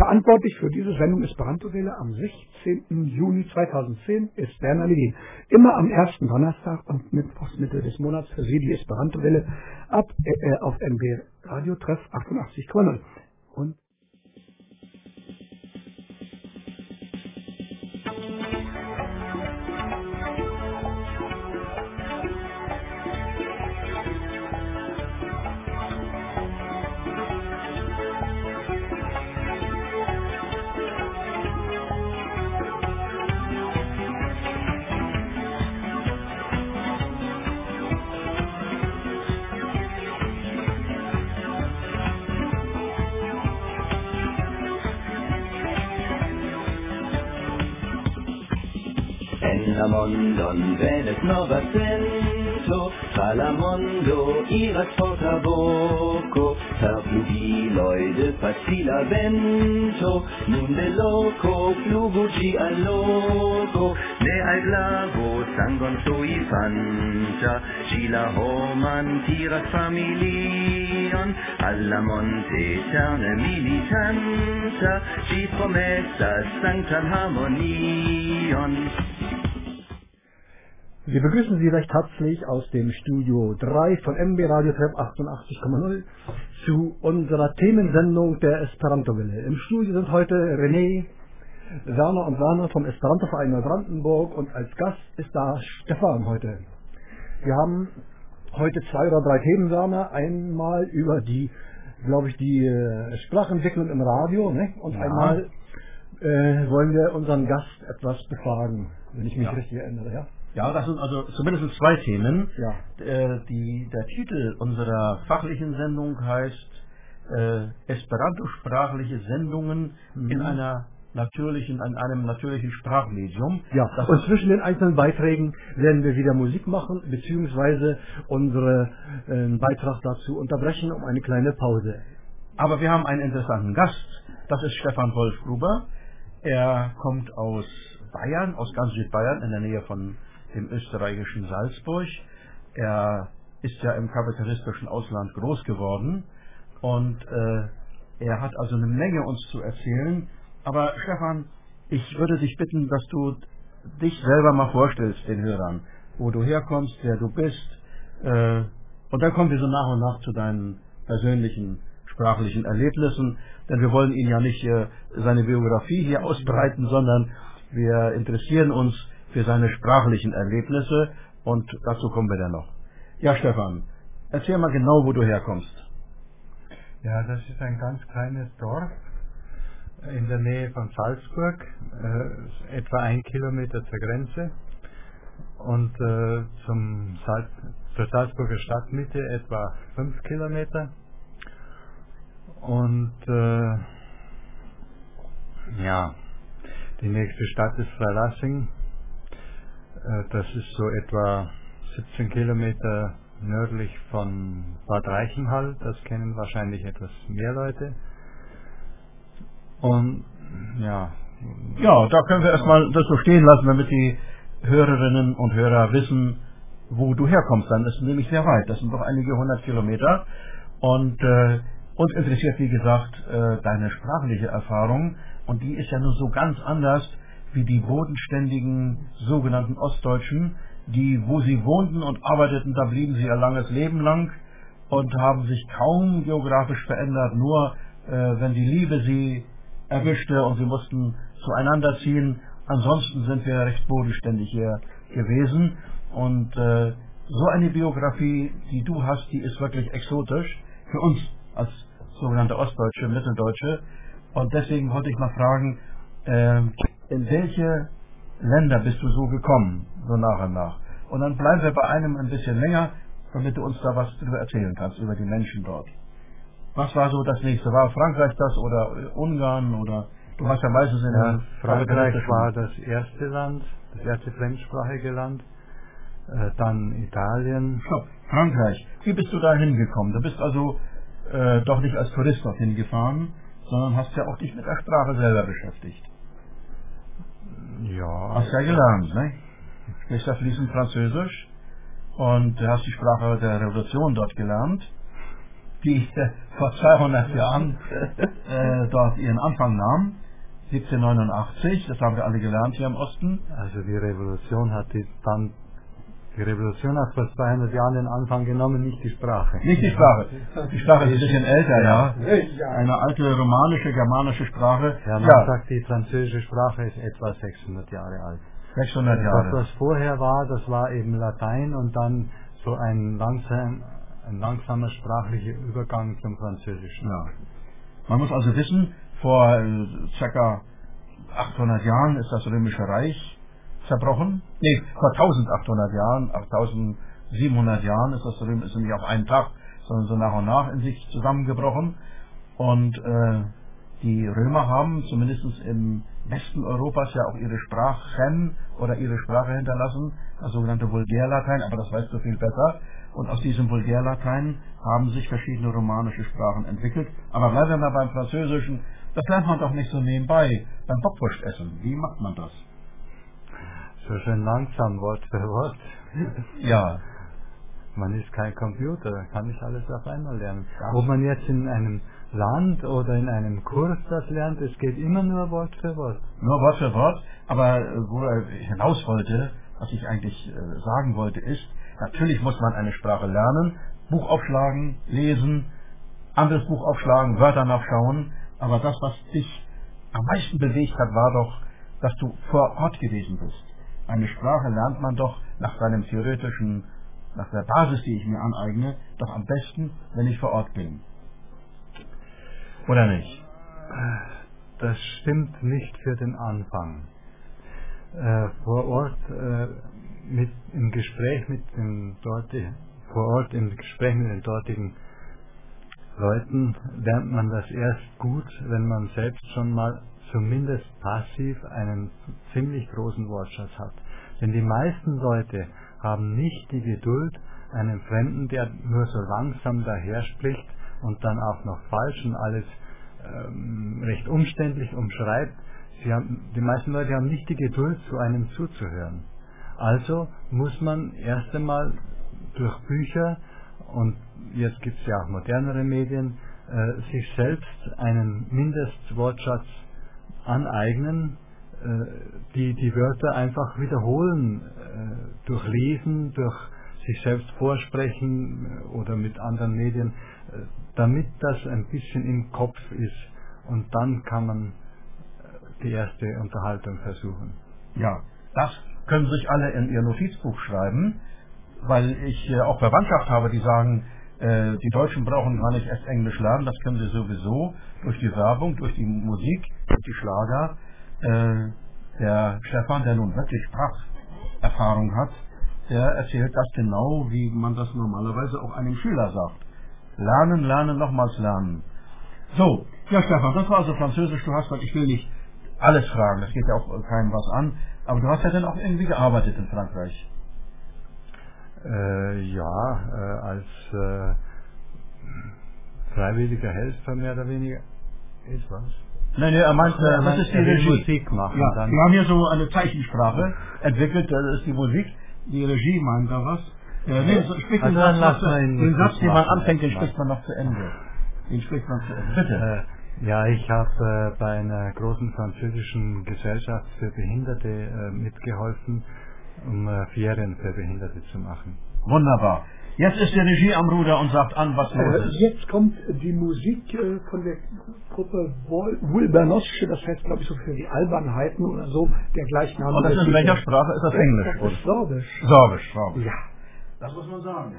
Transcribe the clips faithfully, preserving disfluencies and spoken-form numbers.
Verantwortlich für diese Sendung Esperanto-Welle am sechzehnten Juni zweitausendzehn ist Werner Legin. Immer am ersten Donnerstag und Mittwochs Mitte des Monats für Sie die Esperanto-Welle ab äh, auf M B Radio Treff achtundachtzig Komma null. Und Mondon venet nova cento, tra la mondo iras forta voco, per flugiloi de facila vento, nun de loco flugugi al loco, ne al glavo sangon sui fanta, ci la homan tiras familion, alla monte eterne militanta, ci promessas sanctam harmonion. Wir begrüßen Sie recht herzlich aus dem Studio drei von M B Radio Treff achtundachtzig Komma null zu unserer Themensendung der Esperanto-Welle. Im Studio sind heute René, Werner und Werner vom Esperanto-Verein Neubrandenburg und als Gast ist da Stefan heute. Wir haben heute zwei oder drei Themen, Werner. Einmal über die, glaube ich, die äh, Sprachentwicklung im Radio, ne? Und ja. einmal äh, wollen wir unseren Gast etwas befragen, wenn ich mich ja. richtig erinnere, ja? Ja, das sind also zumindest zwei Themen. Ja. Äh, die, der Titel unserer fachlichen Sendung heißt äh, Esperanto-sprachliche Sendungen mhm. in einer natürlichen, in einem natürlichen Sprachmedium. Ja, das und zwischen den einzelnen Beiträgen werden wir wieder Musik machen, beziehungsweise unseren äh, Beitrag dazu unterbrechen um eine kleine Pause. Aber wir haben einen interessanten Gast, das ist Stefan Wolfgruber. Er kommt aus Bayern, aus ganz Südbayern, in der Nähe von dem österreichischen Salzburg. Er ist ja im kapitalistischen Ausland groß geworden und äh, er hat also eine Menge uns zu erzählen. Aber Stefan, ich würde dich bitten, dass du dich selber mal vorstellst den Hörern, wo du herkommst, wer du bist, äh, und dann kommen wir so nach und nach zu deinen persönlichen sprachlichen Erlebnissen, denn wir wollen ihn ja nicht äh, seine Biografie hier ausbreiten, sondern wir interessieren uns für seine sprachlichen Erlebnisse und dazu kommen wir dann noch. Ja, Stefan, erzähl mal genau, wo du herkommst. Ja, das ist ein ganz kleines Dorf in der Nähe von Salzburg, äh, etwa ein Kilometer zur Grenze und äh, zum Salz, zur Salzburger Stadtmitte etwa fünf Kilometer. Und äh, ja, die nächste Stadt ist Freilassing. Das ist so etwa siebzehn Kilometer nördlich von Bad Reichenhall. Das kennen wahrscheinlich etwas mehr Leute. Und ja. Ja, da können wir erstmal das so stehen lassen, damit die Hörerinnen und Hörer wissen, wo du herkommst. Dann ist es nämlich sehr weit. Das sind doch einige hundert Kilometer. Und äh, uns interessiert, wie gesagt, äh, deine sprachliche Erfahrung. Und die ist ja nur so ganz anders wie die bodenständigen sogenannten Ostdeutschen, die, wo sie wohnten und arbeiteten, da blieben sie ihr langes Leben lang und haben sich kaum geografisch verändert, nur äh, wenn die Liebe sie erwischte und sie mussten zueinander ziehen. Ansonsten sind wir recht bodenständig hier gewesen und äh, so eine Biografie, die du hast, die ist wirklich exotisch für uns als sogenannte Ostdeutsche, Mitteldeutsche. Und deswegen wollte ich mal fragen, äh, in welche Länder bist du so gekommen, so nach und nach? Und dann bleiben wir bei einem ein bisschen länger, damit du uns da was drüber erzählen kannst, über die Menschen dort. Was war so das nächste? War Frankreich das oder Ungarn oder du hast ja meistens in ja, Frankreich war das erste Land, das erste fremdsprachige Land, äh, dann Italien. Stopp, Frankreich. Wie bist du da hingekommen? Du bist also äh, doch nicht als Tourist dorthin gefahren, sondern hast ja auch dich mit der Sprache selber beschäftigt. Ja. Hast ja gelernt, ne? Du sprichst ja fließend Französisch und du hast die Sprache der Revolution dort gelernt. die äh, vor zweihundert Jahren äh, dort ihren Anfang nahm, siebzehnhundertneunundachtzig, das haben wir alle gelernt hier im Osten. Also die Revolution hat die dann Die Revolution hat vor zweihundert Jahren den Anfang genommen, nicht die Sprache. Nicht die Sprache. Die Sprache ist ein bisschen älter, ja. Eine alte romanische, germanische Sprache. Ja, man ja. sagt, die französische Sprache ist etwa sechshundert Jahre alt. sechshundert Jahre. Das, was vorher war, das war eben Latein und dann so ein, langsam, ein langsamer sprachlicher Übergang zum Französischen. Ja. Man muss also wissen, vor äh, ca. achthundert Jahren ist das Römische Reich zerbrochen. Nee, vor eintausendachthundert Jahren, eintausendsiebenhundert Jahren ist das Röm ist nicht auf einen Tag, sondern so nach und nach in sich zusammengebrochen. Und äh, die Römer haben zumindest im Westen Europas ja auch ihre Sprachen oder ihre Sprache hinterlassen, das sogenannte Vulgärlatein, aber das weißt du viel besser. Und aus diesem Vulgärlatein haben sich verschiedene romanische Sprachen entwickelt. Aber bleiben wir mal beim Französischen, das lernt man doch nicht so nebenbei, beim Bockwurstessen. Wie macht man das? So schön langsam, Wort für Wort. Ja. Man ist kein Computer, kann nicht alles auf einmal lernen. Ja. Ob man jetzt in einem Land oder in einem Kurs das lernt, es geht immer nur Wort für Wort. Nur Wort für Wort, aber wo er hinaus wollte, was ich eigentlich äh, sagen wollte, ist, natürlich muss man eine Sprache lernen, Buch aufschlagen, lesen, anderes Buch aufschlagen, Wörter nachschauen, aber das, was dich am meisten bewegt hat, war doch, dass du vor Ort gewesen bist. Eine Sprache lernt man doch nach seinem theoretischen, nach der Basis, die ich mir aneigne, doch am besten, wenn ich vor Ort bin. Oder nicht? Das stimmt nicht für den Anfang. Äh, vor Ort äh, mit im Gespräch mit den dortigen, vor Ort im Gespräch mit den dortigen Leuten lernt man das erst gut, wenn man selbst schon mal zumindest passiv einen ziemlich großen Wortschatz hat. Denn die meisten Leute haben nicht die Geduld, einen Fremden, der nur so langsam daherspricht und dann auch noch falsch und alles ähm, recht umständlich umschreibt. Sie haben, die meisten Leute haben nicht die Geduld, zu einem zuzuhören. Also muss man erst einmal durch Bücher, und jetzt gibt es ja auch modernere Medien, äh, sich selbst einen Mindestwortschatz aneignen, äh, die die Wörter einfach wiederholen, äh, durch Lesen, durch sich selbst vorsprechen äh, oder mit anderen Medien, äh, damit das ein bisschen im Kopf ist, und dann kann man äh, die erste Unterhaltung versuchen. Ja, das können sich alle in ihr Notizbuch schreiben, weil ich äh, auch Verwandtschaft habe, die sagen, äh, die Deutschen brauchen gar nicht erst Englisch lernen, das können sie sowieso durch die Werbung, durch die Musik, durch die Schlager. Äh, der Stefan, der nun wirklich Spracherfahrung hat, der erzählt das genau, wie man das normalerweise auch einem Schüler sagt. Lernen, lernen, nochmals lernen. So, ja Stefan, das war also Französisch, du hast, ich will nicht alles fragen, das geht ja auch keinem was an, aber du hast ja dann auch irgendwie gearbeitet in Frankreich. Äh, ja, äh, als äh, freiwilliger Helfer mehr oder weniger. Ist was? Nein, nee, er meint, äh, das meint, ist die Regie. Musik machen. Ja, dann. wir haben hier so eine Zeichensprache entwickelt, das ist die Musik. Die Regie meint da was. Äh, nee, so, sprich also den dann Satz, lass mal ihn den Satz, den man machen, anfängt, den erstmal. spricht man noch zu Ende. Den spricht man zu Ende. Bitte. Äh, ja, ich habe äh, bei einer großen französischen Gesellschaft für Behinderte äh, mitgeholfen, um äh, Ferien für Behinderte zu machen. Wunderbar. Jetzt ist die Regie am Ruder und sagt an, was los Äh, ist. jetzt kommt die Musik äh, von der Gruppe Wilbernosche, das heißt, glaube ich, so für die Albernheiten oder so, der gleichnamige. Und das ist in welcher Sprache? Ist das Englisch? Das ist Sorbisch. Sorbisch, Sorbisch. Ja. Das muss man sagen.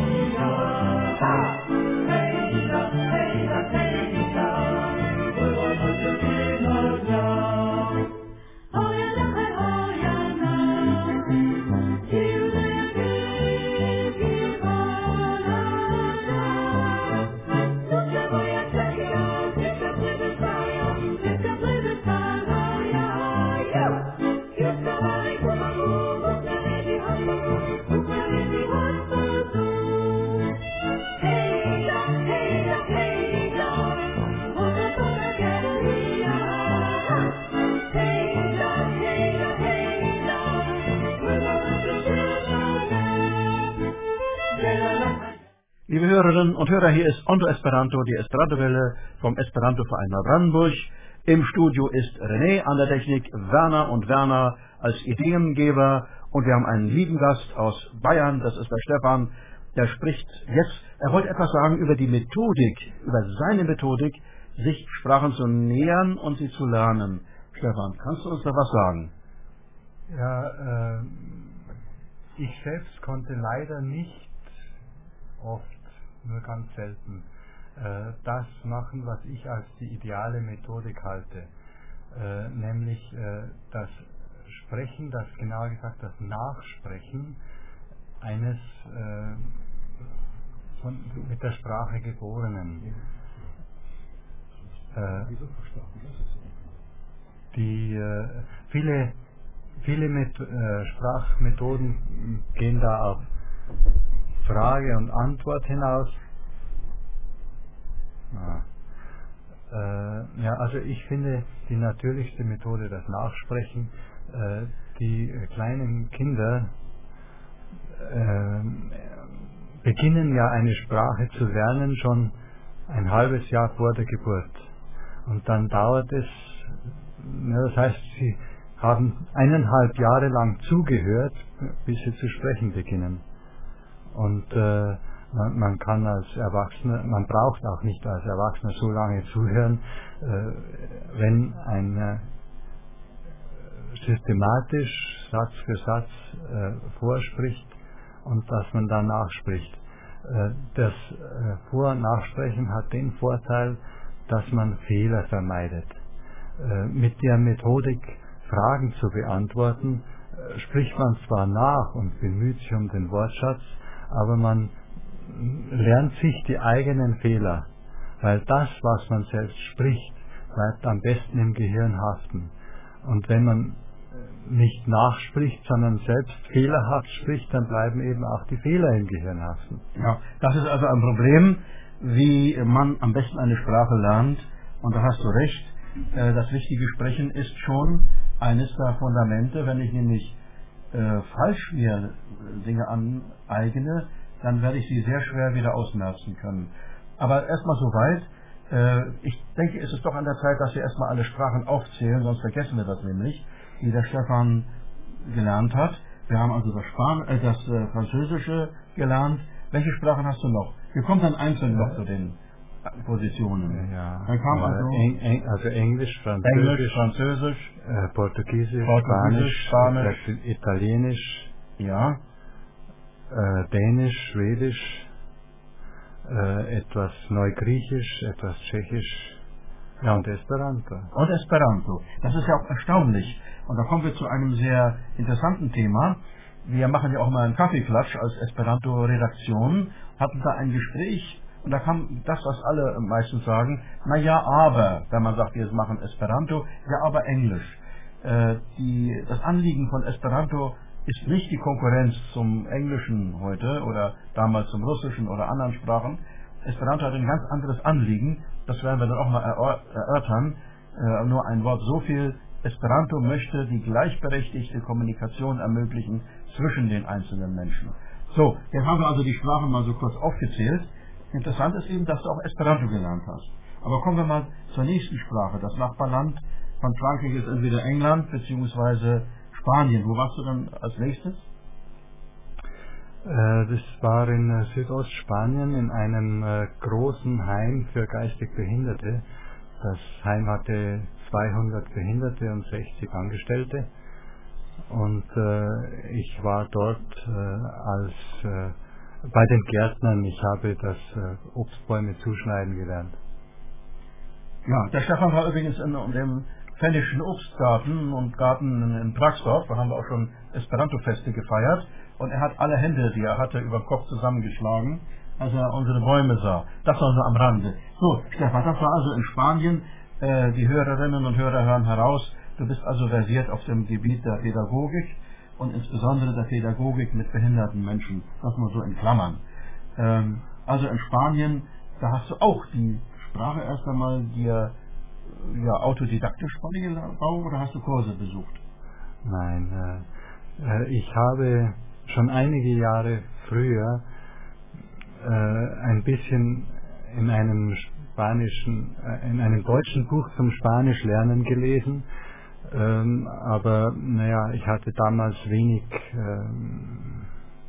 Hey, Liebe Hörerinnen und Hörer, hier ist Ondo Esperanto, die Esperanto-Welle vom Esperanto-Verein Neubrandenburg. Im Studio ist René, an der Technik Werner und Werner als Ideengeber. Und wir haben einen lieben Gast aus Bayern, das ist der Stefan. Der spricht jetzt, er wollte etwas sagen über die Methodik, über seine Methodik, sich Sprachen zu nähern und sie zu lernen. Stefan, kannst du uns da was sagen? Ja, äh, ich selbst konnte leider nicht oft, nur ganz selten, äh, das machen, was ich als die ideale Methodik halte, äh, nämlich äh, das Sprechen, das genauer gesagt das Nachsprechen eines äh, von, mit der Sprache Geborenen. Äh, die äh, viele viele Met äh, Sprachmethoden gehen da auf Frage und Antwort hinaus. Ah. Äh, ja, also ich finde die natürlichste Methode das Nachsprechen. Äh, die äh, kleinen Kinder äh, beginnen ja eine Sprache zu lernen schon ein halbes Jahr vor der Geburt. Und dann dauert es, ja, das heißt, sie haben eineinhalb Jahre lang zugehört, bis sie zu sprechen beginnen. Und äh, man, man kann als Erwachsener, man braucht auch nicht als Erwachsener so lange zuhören, äh, wenn ein äh, systematisch Satz für Satz äh, vorspricht und dass man dann nachspricht. Äh, das äh, Vor- und Nachsprechen hat den Vorteil, dass man Fehler vermeidet. Äh, mit der Methodik Fragen zu beantworten, äh, spricht man zwar nach und bemüht sich um den Wortschatz, aber man lernt sich die eigenen Fehler, weil das, was man selbst spricht, bleibt am besten im Gehirn haften. Und wenn man nicht nachspricht, sondern selbst fehlerhaft spricht, dann bleiben eben auch die Fehler im Gehirn haften. Ja, das ist also ein Problem, wie man am besten eine Sprache lernt. Und da hast du recht, äh, das richtige Sprechen ist schon eines der Fundamente. Wenn ich nämlich äh, falsch mir Dinge aneigne, dann werde ich sie sehr schwer wieder ausmerzen können. Aber erstmal soweit. Äh, ich denke, es ist doch an der Zeit, dass wir erstmal alle Sprachen aufzählen, sonst vergessen wir das nämlich, die der Stefan gelernt hat. Wir haben also das, Span äh, das äh, Französische gelernt. Welche Sprachen hast du noch? Wir kommen dann einzeln noch zu den Positionen. Ja, dann kam also, Eng Eng also Englisch, Französisch, Englisch, Französisch äh, Portugiesisch, Portugiesisch, Spanisch, Spanisch, Italienisch, ja, äh, Dänisch, Schwedisch, äh, etwas Neugriechisch, etwas Tschechisch. Ja, und Esperanto. Und Esperanto. Das ist ja auch erstaunlich. Und da kommen wir zu einem sehr interessanten Thema. Wir machen ja auch mal einen Kaffeeklatsch als Esperanto-Redaktion, hatten da ein Gespräch und da kam das, was alle meistens sagen, na ja, aber, wenn man sagt, wir machen Esperanto, ja, aber Englisch. Äh, die, das Anliegen von Esperanto ist nicht die Konkurrenz zum Englischen heute oder damals zum Russischen oder anderen Sprachen. Esperanto hat ein ganz anderes Anliegen, das werden wir dann auch mal erörtern. Äh, nur ein Wort so viel. Esperanto möchte die gleichberechtigte Kommunikation ermöglichen zwischen den einzelnen Menschen. So, jetzt haben wir also die Sprachen mal so kurz aufgezählt. Interessant ist eben, dass du auch Esperanto gelernt hast. Aber kommen wir mal zur nächsten Sprache. Das Nachbarland von Frankreich ist entweder England bzw. Spanien. Wo warst du dann als nächstes? Das war in Südostspanien in einem äh, großen Heim für geistig Behinderte. Das Heim hatte zweihundert Behinderte und sechzig Angestellte. Und äh, ich war dort äh, als äh, bei den Gärtnern. Ich habe das äh, Obstbäume zuschneiden gelernt. Ja, der Stefan war übrigens in, in dem Fännischen Obstgarten und Garten in, in Pragsdorf. Da haben wir auch schon Esperanto-Feste gefeiert. Und er hat alle Hände, die er hatte, über den Kopf zusammengeschlagen, als er unsere Bäume sah. Das war so am Rande. So, Stefan, das war also in Spanien. Äh, die Hörerinnen und Hörer hören heraus, du bist also versiert auf dem Gebiet der Pädagogik und insbesondere der Pädagogik mit behinderten Menschen. Das mal so in Klammern. Ähm, also in Spanien, da hast du auch die Sprache erst einmal dir ja, autodidaktisch beigebracht oder hast du Kurse besucht? Nein, äh, ich habe schon einige Jahre früher äh, ein bisschen in einem spanischen, äh, in einem deutschen Buch zum Spanisch lernen gelesen, ähm, aber naja, ich hatte damals wenig, ähm,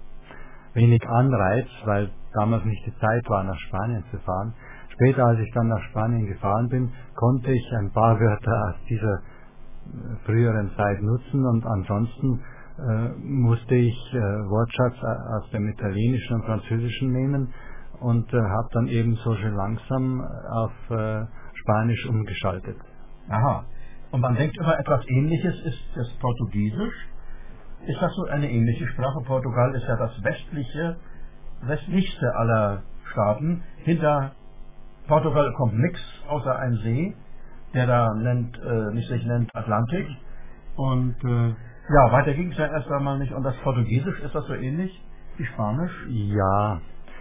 wenig Anreiz, weil damals nicht die Zeit war, nach Spanien zu fahren. Später, als ich dann nach Spanien gefahren bin, konnte ich ein paar Wörter aus dieser früheren Zeit nutzen und ansonsten äh, musste ich äh, Wortschatz aus dem Italienischen und Französischen nehmen und äh, habe dann ebenso schon langsam auf äh, Spanisch umgeschaltet. Aha. Und man denkt über etwas Ähnliches, ist das Portugiesisch. Ist das so eine ähnliche Sprache? Portugal ist ja das westliche, westlichste aller Staaten. Hinter Portugal kommt nichts außer ein See, der da nennt, äh, nicht sich nennt Atlantik. Und äh, ja, weiter ging es ja erst einmal nicht. Und das Portugiesisch, ist das so ähnlich wie Spanisch? Ja,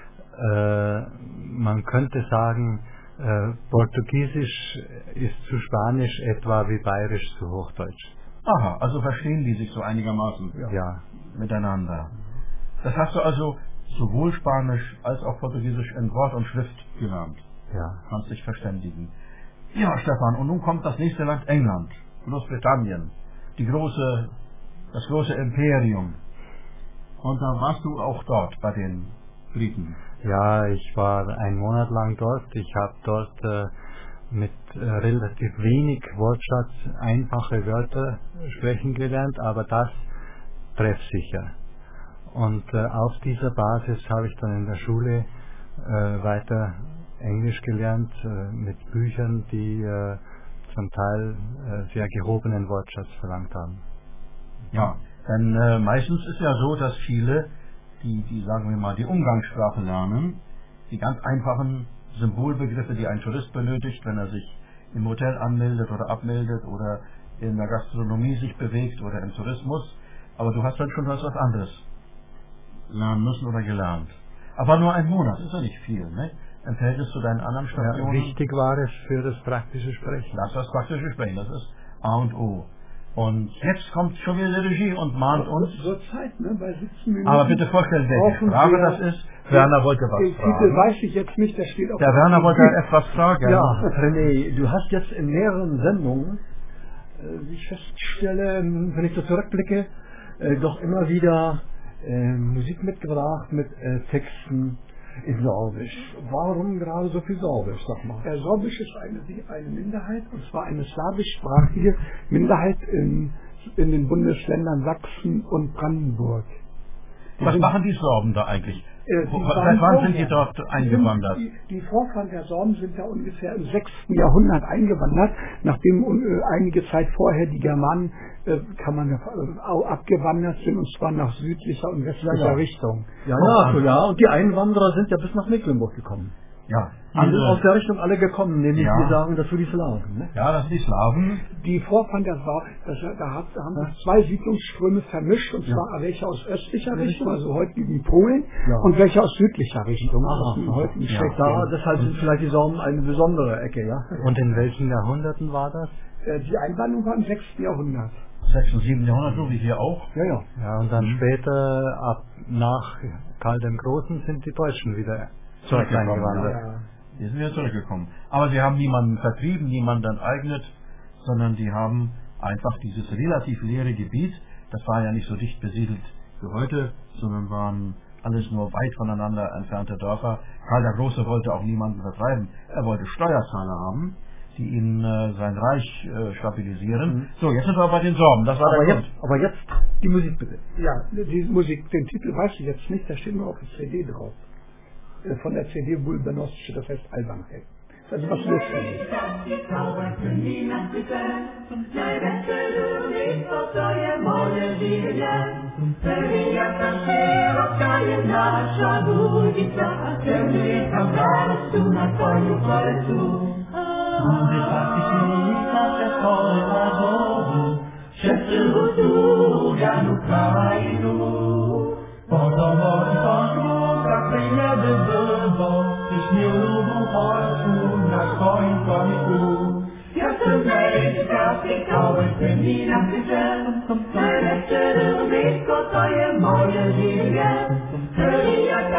äh, man könnte sagen, äh, Portugiesisch ist zu Spanisch etwa wie Bayerisch zu Hochdeutsch. Aha, also verstehen die sich so einigermaßen ja. Ja. miteinander. Das hast du also sowohl Spanisch als auch Portugiesisch in Wort und Schrift gelernt. Ja. Kannst dich verständigen. Ja, Stefan, und nun kommt das nächste Land, England, Großbritannien, die große, das große Imperium. Und da warst du auch dort bei den Briten. Ja, ich war einen Monat lang dort. Ich habe dort äh, mit äh, relativ wenig Wortschatz einfache Wörter sprechen gelernt, aber das treffsicher. Und äh, auf dieser Basis habe ich dann in der Schule äh, weiter Englisch gelernt, äh, mit Büchern, die äh, zum Teil äh, sehr gehobenen Wortschatz verlangt haben. Ja, denn äh, meistens ist ja so, dass viele, die, die, sagen wir mal, die Umgangssprache lernen, die ganz einfachen Symbolbegriffe, die ein Tourist benötigt, wenn er sich im Hotel anmeldet oder abmeldet oder in der Gastronomie sich bewegt oder im Tourismus, aber du hast dann schon was anderes lernen müssen oder gelernt. Aber nur ein Monat, ist ja nicht viel, ne? Im Verhältnis zu deinen anderen Stationen. Ja, wichtig war es für das praktische Sprechen. Das ist das praktische Sprechen, das ist A und O. Und jetzt kommt schon wieder die Regie und mahnt uns. Zur Zeit, ne? Bei siebzehn Minuten. Aber bitte vorstellen, welche Frage das ist. Werner wollte was den fragen. Titel weiß ich jetzt nicht, der steht auf der Werner wollte etwas fragen. Ja, René, du hast jetzt in mehreren Sendungen, äh, wie ich feststelle, wenn ich so zurückblicke, äh, doch immer wieder äh, Musik mitgebracht mit äh, Texten in Sorbisch. Warum gerade so viel Sorbisch, sag mal? Ja, Sorbisch ist eine, eine Minderheit, und zwar eine slawischsprachige Minderheit in, in den Bundesländern Sachsen und Brandenburg. Die Was sind, machen die Sorben da eigentlich? Äh, Seit wann sind die dort eingewandert? Die, die Vorfahren der Sorben sind ja ungefähr im sechsten Jahrhundert eingewandert, nachdem äh, einige Zeit vorher die Germanen, äh, kann man ja, äh, abgewandert sind, und zwar nach südlicher und westlicher ja, ja. Richtung. Ja, ja, so, ja, und die Einwanderer sind ja bis nach Mecklenburg gekommen. Ja. Die sind aus der Richtung alle gekommen, nämlich ja. wir sagen, das sind die Slawen. Ne? Ja, das sind die Slawen. Die Vorfahren der Slawen, da hat, haben sich zwei Siedlungsströme vermischt, und zwar ja. welche aus östlicher ja. Richtung, also heutigen Polen, ja. und welche aus südlicher Richtung, Aha, also heutigen ja. Da, deshalb sind vielleicht die Sorben eine besondere Ecke, ja. Und in welchen Jahrhunderten war das? Die Einwanderung war im sechsten Jahrhundert. sechsten und siebten Jahrhundert, so wie hier auch. Ja, ja. Ja, und dann mhm. später, ab nach Karl dem Großen, sind die Deutschen wieder zurück eingewandert. Ja. Die sind wieder zurückgekommen. Aber sie haben niemanden vertrieben, niemanden enteignet, sondern die haben einfach dieses relativ leere Gebiet, das war ja nicht so dicht besiedelt wie heute, sondern waren alles nur weit voneinander entfernte Dörfer. Karl der Große wollte auch niemanden vertreiben. Er wollte Steuerzahler haben, die ihn äh, sein Reich äh, stabilisieren. Mhm. So, jetzt sind wir bei den Sorben. Das war aber, der jetzt, aber jetzt die Musik bitte. Ja, die Musik, den Titel weiß ich jetzt nicht, da steht nur auf der C D drauf. Von der C D Bulbenosce, das heißt Albernheit. Das ist was Lustiges. Najlepsze lubisko to je moje życie. Czyli jak ta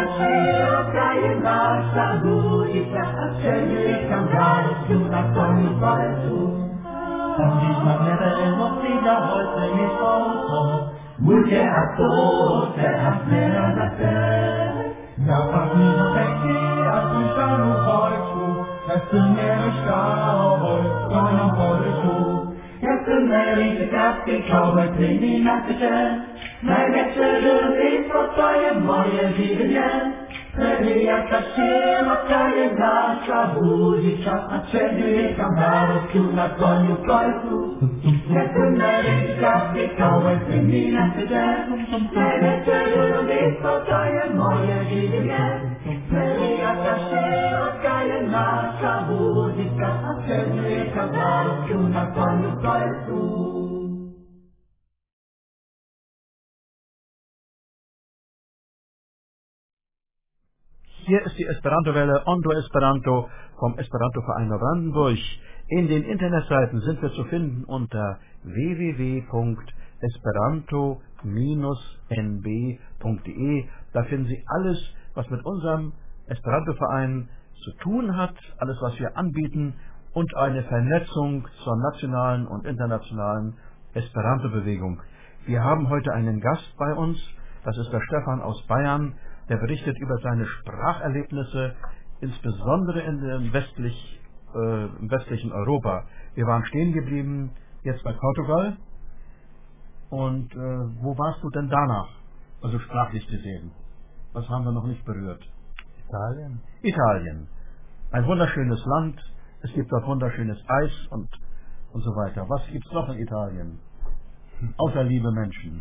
Hier ist die Esperanto-Welle Ondo Esperanto vom Esperanto-Verein Brandenburg. In den Internetseiten sind wir zu finden unter w w w punkt esperanto Bindestrich n b punkt d e. Da finden Sie alles, was mit unserem Esperanto-Verein zu tun hat, alles, was wir anbieten und eine Vernetzung zur nationalen und internationalen Esperanto-Bewegung. Wir haben heute einen Gast bei uns, das ist der Stefan aus Bayern, der berichtet über seine Spracherlebnisse, insbesondere in dem westlich, äh, im westlichen Europa. Wir waren stehen geblieben, jetzt bei Portugal. Und äh, wo warst du denn danach? Also sprachlich gesehen. Was haben wir noch nicht berührt? Italien. Italien. Ein wunderschönes Land. Es gibt dort wunderschönes Eis und, und so weiter. Was gibt's noch in Italien? Außer liebe Menschen.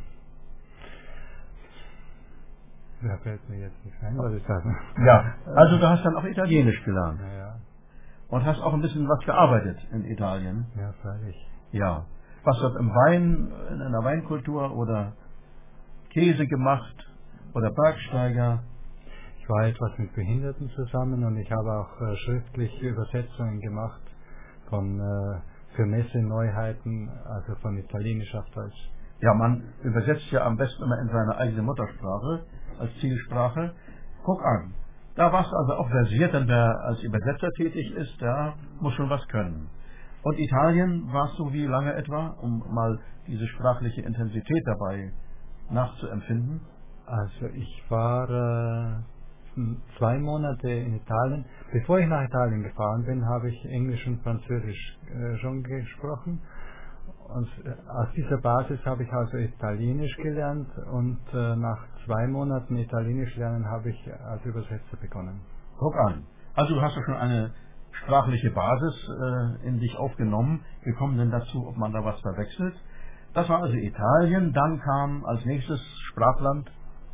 Da fällt mir jetzt nicht ein, was ich sage. Ja, also du hast dann auch Italienisch gelernt. Ja, ja. Und hast auch ein bisschen was gearbeitet in Italien. Ja, freilich. Ja. Was dort im Wein, in einer Weinkultur oder Käse gemacht oder Bergsteiger? Ich war etwas mit Behinderten zusammen und ich habe auch äh, schriftliche Übersetzungen gemacht von äh, für Messeneuheiten, also von Italienisch auf Deutsch. Ja, man übersetzt ja am besten immer in seine eigene Muttersprache als Zielsprache. Guck an, da warst du also auch versiert, denn wer als Übersetzer tätig ist, der muss schon was können. Und Italien warst du wie lange etwa, um mal diese sprachliche Intensität dabei nachzuempfinden? Also ich war äh, zwei Monate in Italien. Bevor ich nach Italien gefahren bin, habe ich Englisch und Französisch äh, schon gesprochen. Und aus dieser Basis habe ich also Italienisch gelernt und äh, nach zwei Monaten Italienisch lernen habe ich als Übersetzer begonnen. Guck an. Also du hast ja schon eine sprachliche Basis äh, in dich aufgenommen. Wir kommen denn dazu, ob man da was verwechselt. Das war also Italien. Dann kam als nächstes Sprachland.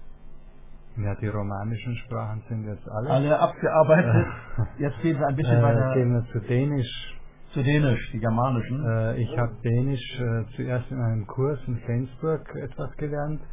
Ja, die romanischen Sprachen sind jetzt alle. Alle abgearbeitet. Jetzt gehen wir ein bisschen äh, weiter. Gehen wir zu Dänisch. Zu Dänisch, die germanischen. Äh, ich habe Dänisch äh, zuerst in einem Kurs in Flensburg etwas gelernt.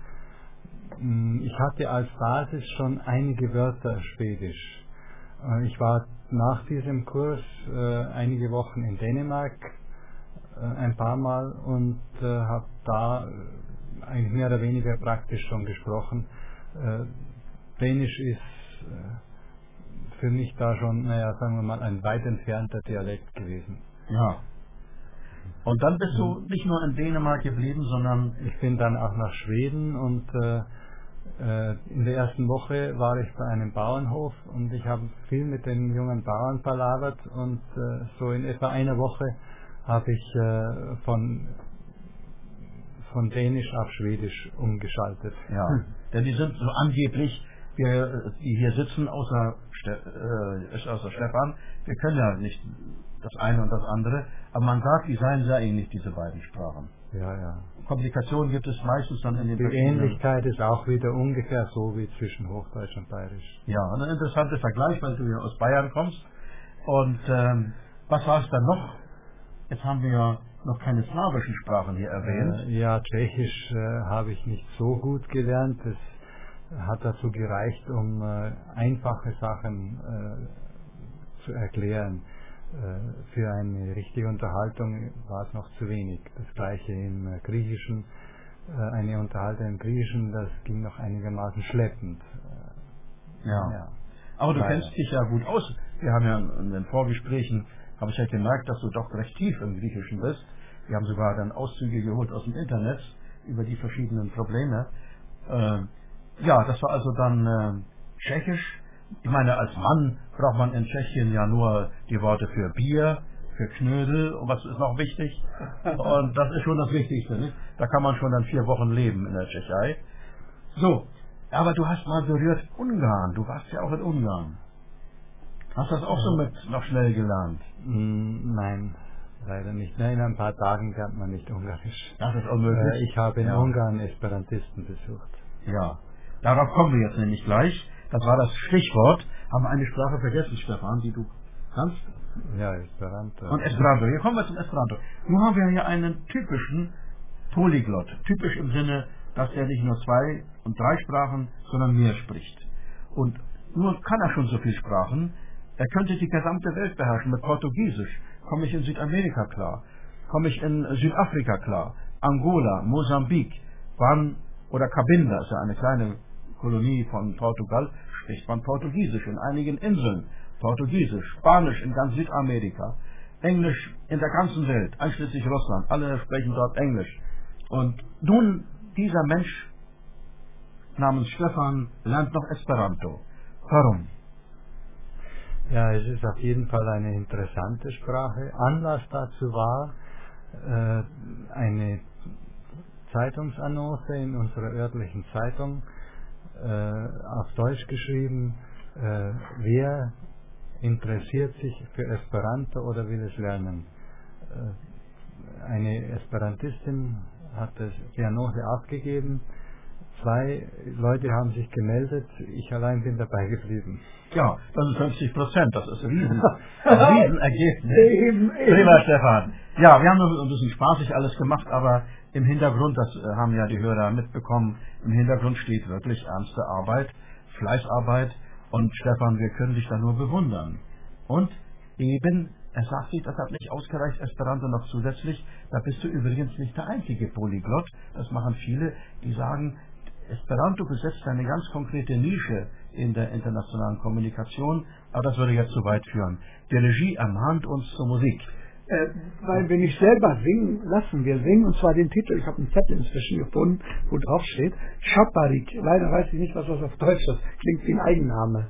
Ich hatte als Basis schon einige Wörter Schwedisch. Äh, ich war nach diesem Kurs äh, einige Wochen in Dänemark äh, ein paar Mal und äh, habe da äh, eigentlich mehr oder weniger praktisch schon gesprochen. Äh, Dänisch ist äh, für mich da schon, naja, sagen wir mal, ein weit entfernter Dialekt gewesen. Ja. Und dann bist du nicht nur in Dänemark geblieben, sondern... Ich bin dann auch nach Schweden und äh, äh, in der ersten Woche war ich bei einem Bauernhof und ich habe viel mit den jungen Bauern palavert und äh, so in etwa einer Woche habe ich äh, von, von Dänisch auf Schwedisch umgeschaltet. Ja, denn die sind so angeblich, wir, die hier sitzen, außer, Ste äh, außer Stefan, wir können ja nicht das eine und das andere, aber man sagt, die seien sehr ähnlich, diese beiden Sprachen. Ja, ja. Komplikationen gibt es meistens dann in den Die Ähnlichkeit ist auch wieder ungefähr so wie zwischen Hochdeutsch und Bayerisch. Ja, ein interessanter Vergleich, weil du ja aus Bayern kommst. Und ähm, was war es dann noch? Jetzt haben wir ja noch keine slawischen Sprachen hier erwähnt. Äh, ja, Tschechisch äh, habe ich nicht so gut gelernt. Das hat dazu gereicht, um äh, einfache Sachen äh, zu erklären. Äh, für eine richtige Unterhaltung war es noch zu wenig. Das gleiche im äh, Griechischen. Äh, eine Unterhaltung im Griechischen, das ging noch einigermaßen schleppend. Äh, Ja. Ja. Aber du Leider. kennst dich ja gut aus. Wir haben ja in den Vorgesprächen, habe ich ja gemerkt, dass du doch recht tief im Griechischen bist. Wir haben sogar dann Auszüge geholt aus dem Internet über die verschiedenen Probleme. Äh, ja, das war also dann äh, Tschechisch. Ich meine, als Mann braucht man in Tschechien ja nur die Worte für Bier, für Knödel und was ist noch wichtig? Und das ist schon das Wichtigste, nicht? Da kann man schon dann vier Wochen leben in der Tschechei. So, aber du hast mal berührt Ungarn. Du warst ja auch in Ungarn. Hast das auch so mit noch schnell gelernt? Mm, Nein, leider nicht. Nein, in ein paar Tagen lernt man nicht Ungarisch. Das ist unmöglich. Äh, ich habe in Ja. Ungarn Esperantisten besucht. Ja, darauf kommen wir jetzt nämlich gleich. Das war das Stichwort. Haben wir eine Sprache vergessen, Stefan, die du kannst? Ja, Esperanto. Und Esperanto. Hier kommen wir zum Esperanto. Nun haben wir hier einen typischen Polyglott. Typisch im Sinne, dass er nicht nur zwei und drei Sprachen, sondern mehr spricht. Und nur kann er schon so viele Sprachen. Er könnte die gesamte Welt beherrschen. Mit Portugiesisch komme ich in Südamerika klar. Komme ich in Südafrika klar. Angola, Mosambik, Ban oder Cabinda, ist ja eine kleine Kolonie von Portugal, spricht man Portugiesisch. In einigen Inseln Portugiesisch, Spanisch in ganz Südamerika, Englisch in der ganzen Welt, einschließlich Russland. Alle sprechen dort Englisch. Und nun, dieser Mensch namens Stefan lernt noch Esperanto. Warum? Ja, es ist auf jeden Fall eine interessante Sprache. Anlass dazu war äh, eine Zeitungsannonce in unserer örtlichen Zeitung, äh, auf Deutsch geschrieben, äh, wer interessiert sich für Esperanto oder will es lernen. Äh, eine Esperantistin hat das, die Annonce abgegeben. Zwei Leute haben sich gemeldet, ich allein bin dabei geblieben. Ja, das sind fünfzig Prozent, das ist ein Riesen, ein Riesenergebnis. Eben, eben. Prima, Stefan. Ja, wir haben nur ein bisschen spaßig alles gemacht, aber im Hintergrund, das äh, haben ja die Hörer mitbekommen, im Hintergrund steht wirklich ernste Arbeit, Fleißarbeit und Stefan, wir können dich da nur bewundern. Und eben, er sagt sich, das hat nicht ausgereicht, Esperanto noch zusätzlich, da bist du übrigens nicht der einzige Polyglott, das machen viele, die sagen, Esperanto besetzt eine ganz konkrete Nische in der internationalen Kommunikation, aber das würde jetzt zu weit führen. Die Regie ermahnt uns zur Musik. Äh, weil wir nicht selber singen lassen, wir singen und zwar den Titel, ich habe einen Zettel inzwischen gefunden, wo drauf steht, Chaparik. Leider weiß ich nicht, was das auf Deutsch ist. Klingt wie ein Eigenname.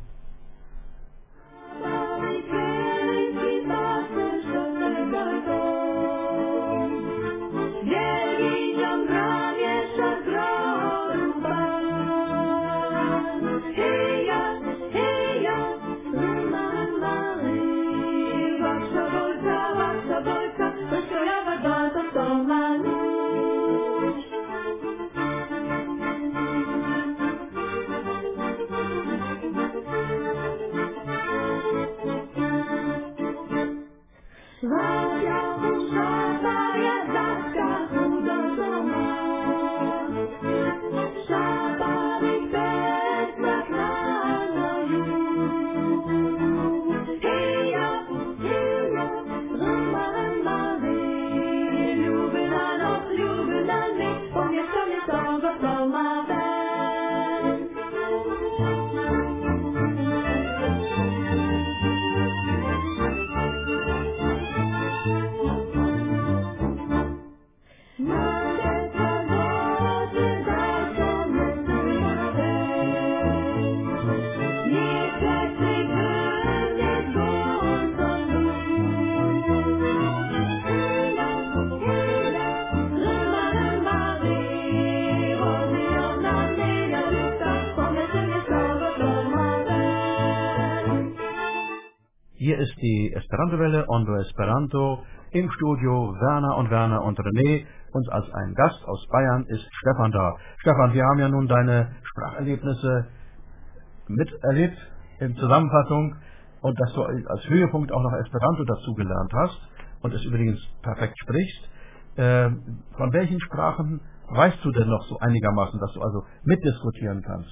Hier ist die Esperanto-Welle, Ondo Esperanto, im Studio Werner und Werner und René. Und als ein Gast aus Bayern ist Stefan da. Stefan, wir haben ja nun deine Spracherlebnisse miterlebt in Zusammenfassung und dass du als Höhepunkt auch noch Esperanto dazugelernt hast und es übrigens perfekt sprichst. Äh, von welchen Sprachen weißt du denn noch so einigermaßen, dass du also mitdiskutieren kannst?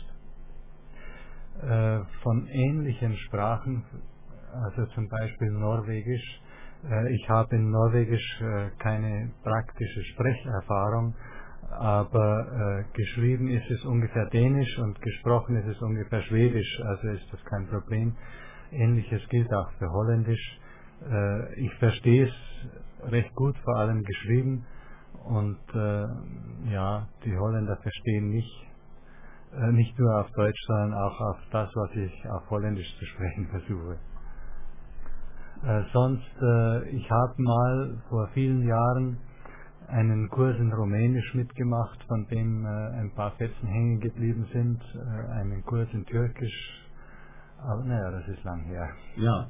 Äh, von ähnlichen Sprachen, also zum Beispiel Norwegisch. Äh, ich habe in Norwegisch äh, keine praktische Sprecherfahrung, aber äh, geschrieben ist es ungefähr Dänisch und gesprochen ist es ungefähr Schwedisch, also ist das kein Problem. Ähnliches gilt auch für Holländisch. Äh, ich verstehe es recht gut, vor allem geschrieben, und äh, ja, die Holländer verstehen mich äh, nicht nur auf Deutsch, sondern auch auf das, was ich auf Holländisch zu sprechen versuche. Äh, sonst, äh, ich habe mal vor vielen Jahren einen Kurs in Rumänisch mitgemacht, von dem äh, ein paar Fetzen hängen geblieben sind, äh, einen Kurs in Türkisch, aber naja, das ist lang her. Ja,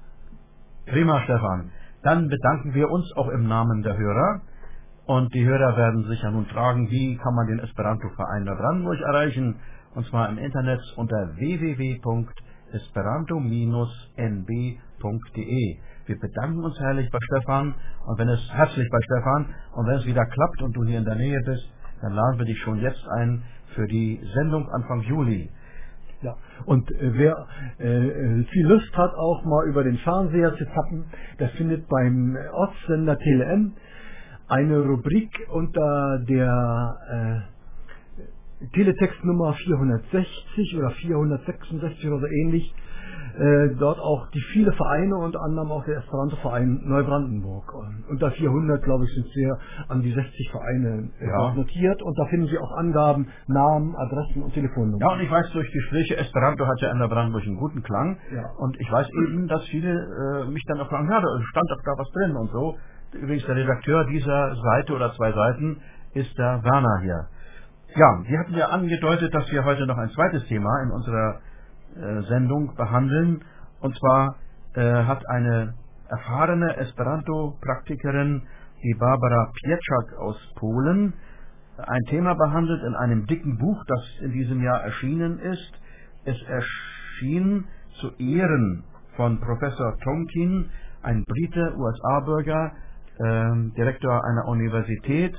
prima, Stefan. Dann bedanken wir uns auch im Namen der Hörer, und die Hörer werden sich ja nun fragen, wie kann man den Esperanto-Verein Neubrandenburg erreichen, und zwar im Internet unter w w w punkt esperanto Bindestrich n b punkt d e. Wir bedanken uns herrlich bei Stefan, und wenn es herzlich bei Stefan und wenn es wieder klappt und du hier in der Nähe bist, dann laden wir dich schon jetzt ein für die Sendung Anfang Juli. Ja, und äh, wer äh, viel Lust hat, auch mal über den Fernseher zu zappen, der findet beim Ortssender Tele M eine Rubrik unter der äh, Teletextnummer vierhundertsechzig oder vierhundertsechsundsechzig oder so ähnlich. Äh, dort auch die viele Vereine, unter anderem auch der Esperanto-Verein Neubrandenburg. Und unter vierhundert, glaube ich, sind wir an die sechzig Vereine äh, Ja. notiert, und da finden Sie auch Angaben, Namen, Adressen und Telefonnummern. Ja, und ich weiß durch Gespräche, Esperanto hat ja in Neubrandenburg einen guten Klang, Ja. und ich weiß eben, dass viele äh, mich dann auch fragen, ja, da stand doch da was drin und so. Übrigens, der Redakteur dieser Seite oder zwei Seiten ist der Werner hier. Ja, Sie hatten ja angedeutet, dass wir heute noch ein zweites Thema in unserer äh, Sendung behandeln, und zwar äh, hat eine erfahrene Esperanto-Praktikerin, die Barbara Pieczak aus Polen, ein Thema behandelt in einem dicken Buch, das in diesem Jahr erschienen ist. Es erschien zu Ehren von Professor Tonkin, ein Brite, U S A-Bürger, äh, Direktor einer Universität,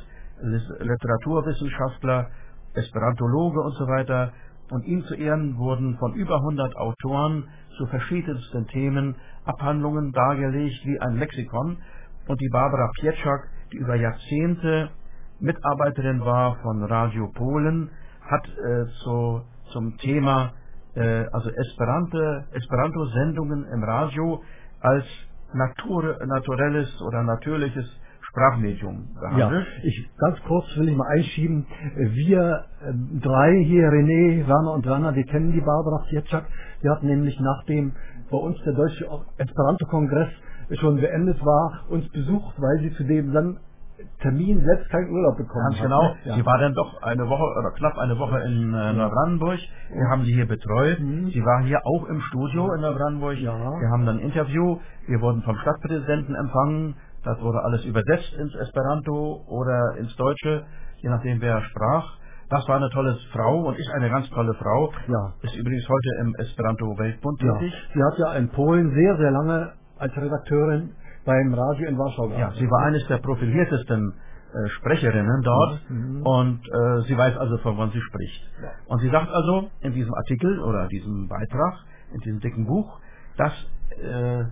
Literaturwissenschaftler, Esperantologe und so weiter. Und ihm zu Ehren wurden von über hundert Autoren zu verschiedensten Themen Abhandlungen dargelegt wie ein Lexikon. Und die Barbara Pieczak, die über Jahrzehnte Mitarbeiterin war von Radio Polen, hat äh, zu, zum Thema äh, also Esperanto, Esperanto-Sendungen im Radio als Natur, naturelles oder natürliches Sprachmedium behandelt. Ja, ich ganz kurz will ich mal einschieben. Wir äh, drei hier, René, Werner und Werner, wir kennen die Barbara Pieczak. Wir hatten nämlich, nachdem bei uns der Deutsche Esperanto-Kongress schon beendet war, uns besucht, weil sie zu dem dann Termin selbst keinen Urlaub bekommen Ganz hat. genau. Ja. Sie war dann doch eine Woche oder knapp eine Woche in äh, Neubrandenburg. Wir haben sie hier betreut. Mhm. Sie war hier auch im Studio in Neubrandenburg. Ja. Wir haben dann ein Interview. Wir wurden vom Stadtpräsidenten empfangen. Das wurde alles übersetzt ins Esperanto oder ins Deutsche, je nachdem wer sprach. Das war eine tolle Frau und ist eine ganz tolle Frau. Ja. Ist übrigens heute im Esperanto-Weltbund Ja. tätig. Sie hat ja in Polen sehr, sehr lange als Redakteurin beim Radio in Warschau Ja, gearbeitet. sie war eines der profiliertesten äh, Sprecherinnen dort, Mhm. und äh, sie weiß also, von wann sie spricht. Ja. Und sie sagt also in diesem Artikel oder diesem Beitrag, in diesem dicken Buch, dass äh,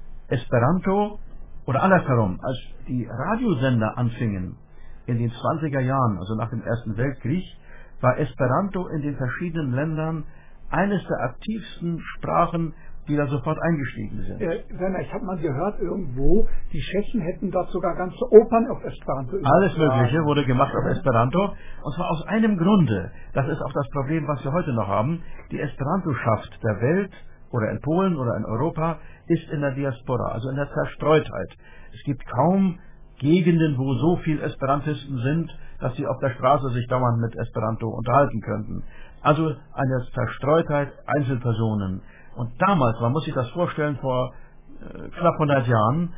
Esperanto oder andersherum, als die Radiosender anfingen in den zwanziger Jahren, also nach dem Ersten Weltkrieg, war Esperanto in den verschiedenen Ländern eines der aktivsten Sprachen, die da sofort eingestiegen sind. Äh, Werner, ich habe mal gehört irgendwo, die Tschechen hätten dort sogar ganze Opern auf Esperanto Alles übertragen. Mögliche wurde gemacht auf Esperanto, und zwar aus einem Grunde. Das ist auch das Problem, was wir heute noch haben. Die Esperanto-Schaft der Welt oder in Polen oder in Europa ist in der Diaspora, also in der Zerstreutheit. Es gibt kaum Gegenden, wo so viele Esperantisten sind, dass sie auf der Straße sich dauernd mit Esperanto unterhalten könnten. Also eine Zerstreutheit, Einzelpersonen. Und damals, man muss sich das vorstellen, vor äh, knapp hundert Jahren,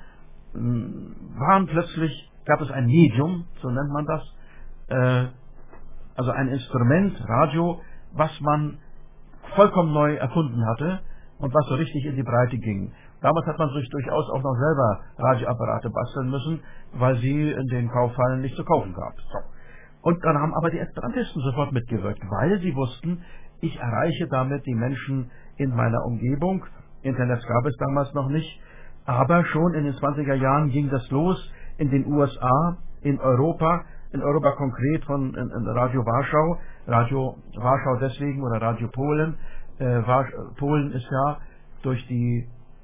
mh, waren plötzlich, gab es ein Medium, so nennt man das, äh, also ein Instrument, Radio, was man vollkommen neu erfunden hatte und was so richtig in die Breite ging. Damals hat man sich durchaus auch noch selber Radioapparate basteln müssen, weil sie in den Kaufhallen nicht zu kaufen gab. So. Und dann haben aber die Esperantisten sofort mitgewirkt, weil sie wussten, ich erreiche damit die Menschen in meiner Umgebung. Internet gab es damals noch nicht, aber schon in den zwanziger Jahren ging das los in den U S A, in Europa, in Europa konkret von in, in Radio Warschau. Radio Warschau deswegen oder Radio Polen. Äh, Warsch, Polen ist ja durch die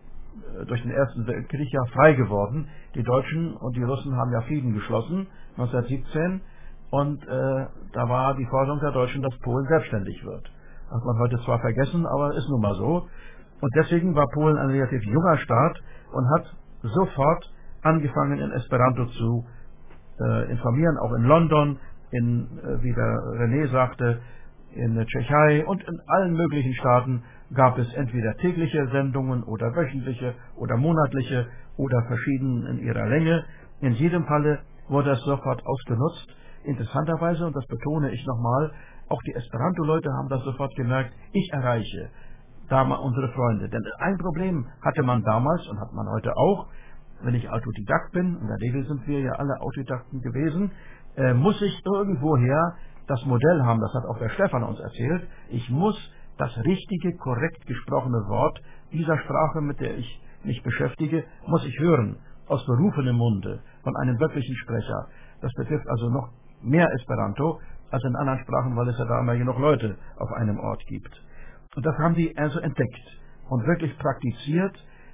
äh, durch den Ersten Weltkrieg ja frei geworden. Die Deutschen und die Russen haben ja Frieden geschlossen neunzehnhundertsiebzehn und äh, da war die Forderung der Deutschen, dass Polen selbstständig wird. Hat man heute zwar vergessen, aber ist nun mal so. Und deswegen war Polen ein relativ junger Staat und hat sofort angefangen, in Esperanto zu äh, informieren, auch in London, in, äh, wie der René sagte, in der Tschechei und in allen möglichen Staaten gab es entweder tägliche Sendungen oder wöchentliche oder monatliche oder verschieden in ihrer Länge. In jedem Falle wurde es sofort ausgenutzt. Interessanterweise, und das betone ich nochmal, auch die Esperanto-Leute haben das sofort gemerkt, ich erreiche da mal unsere Freunde. Denn ein Problem hatte man damals und hat man heute auch, wenn ich Autodidakt bin, in der Regel sind wir ja alle Autodidakten gewesen, äh, muss ich irgendwoher das Modell haben, das hat auch der Stefan uns erzählt, ich muss das richtige, korrekt gesprochene Wort dieser Sprache, mit der ich mich beschäftige, muss ich hören, aus berufenem Munde, von einem wirklichen Sprecher. Das betrifft also noch mehr Esperanto als in anderen Sprachen, weil es ja da immer genug Leute auf einem Ort gibt. Und das haben die also entdeckt und wirklich praktiziert.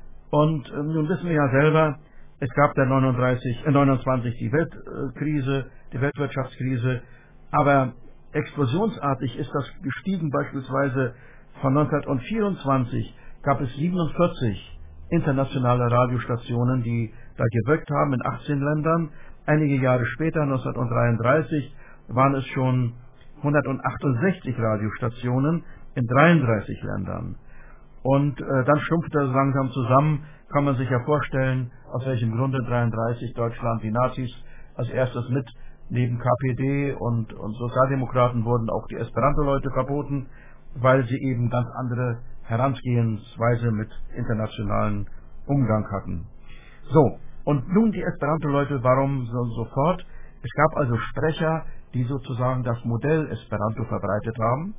Und äh, nun wissen wir ja selber, es gab der neununddreißig, äh, neunundzwanzig die Weltkrise, die Weltwirtschaftskrise, aber explosionsartig ist das gestiegen. Beispielsweise von neunzehnhundertvierundzwanzig gab es siebenundvierzig internationale Radiostationen, die da gewirkt haben in achtzehn Ländern. Einige Jahre später, neunzehnhundertdreiunddreißig, waren es schon hundertachtundsechzig Radiostationen in dreiunddreißig Ländern. Und äh, dann schrumpfte es langsam zusammen, kann man sich ja vorstellen, aus welchem Grunde dreiunddreißig Deutschland die Nazis als erstes mit, neben K P D und, und Sozialdemokraten wurden auch die Esperanto-Leute verboten, weil sie eben ganz andere Herangehensweise mit internationalen Umgang hatten. So, und nun die Esperanto-Leute, warum so, sofort? Es gab also Sprecher, die sozusagen das Modell Esperanto verbreitet haben.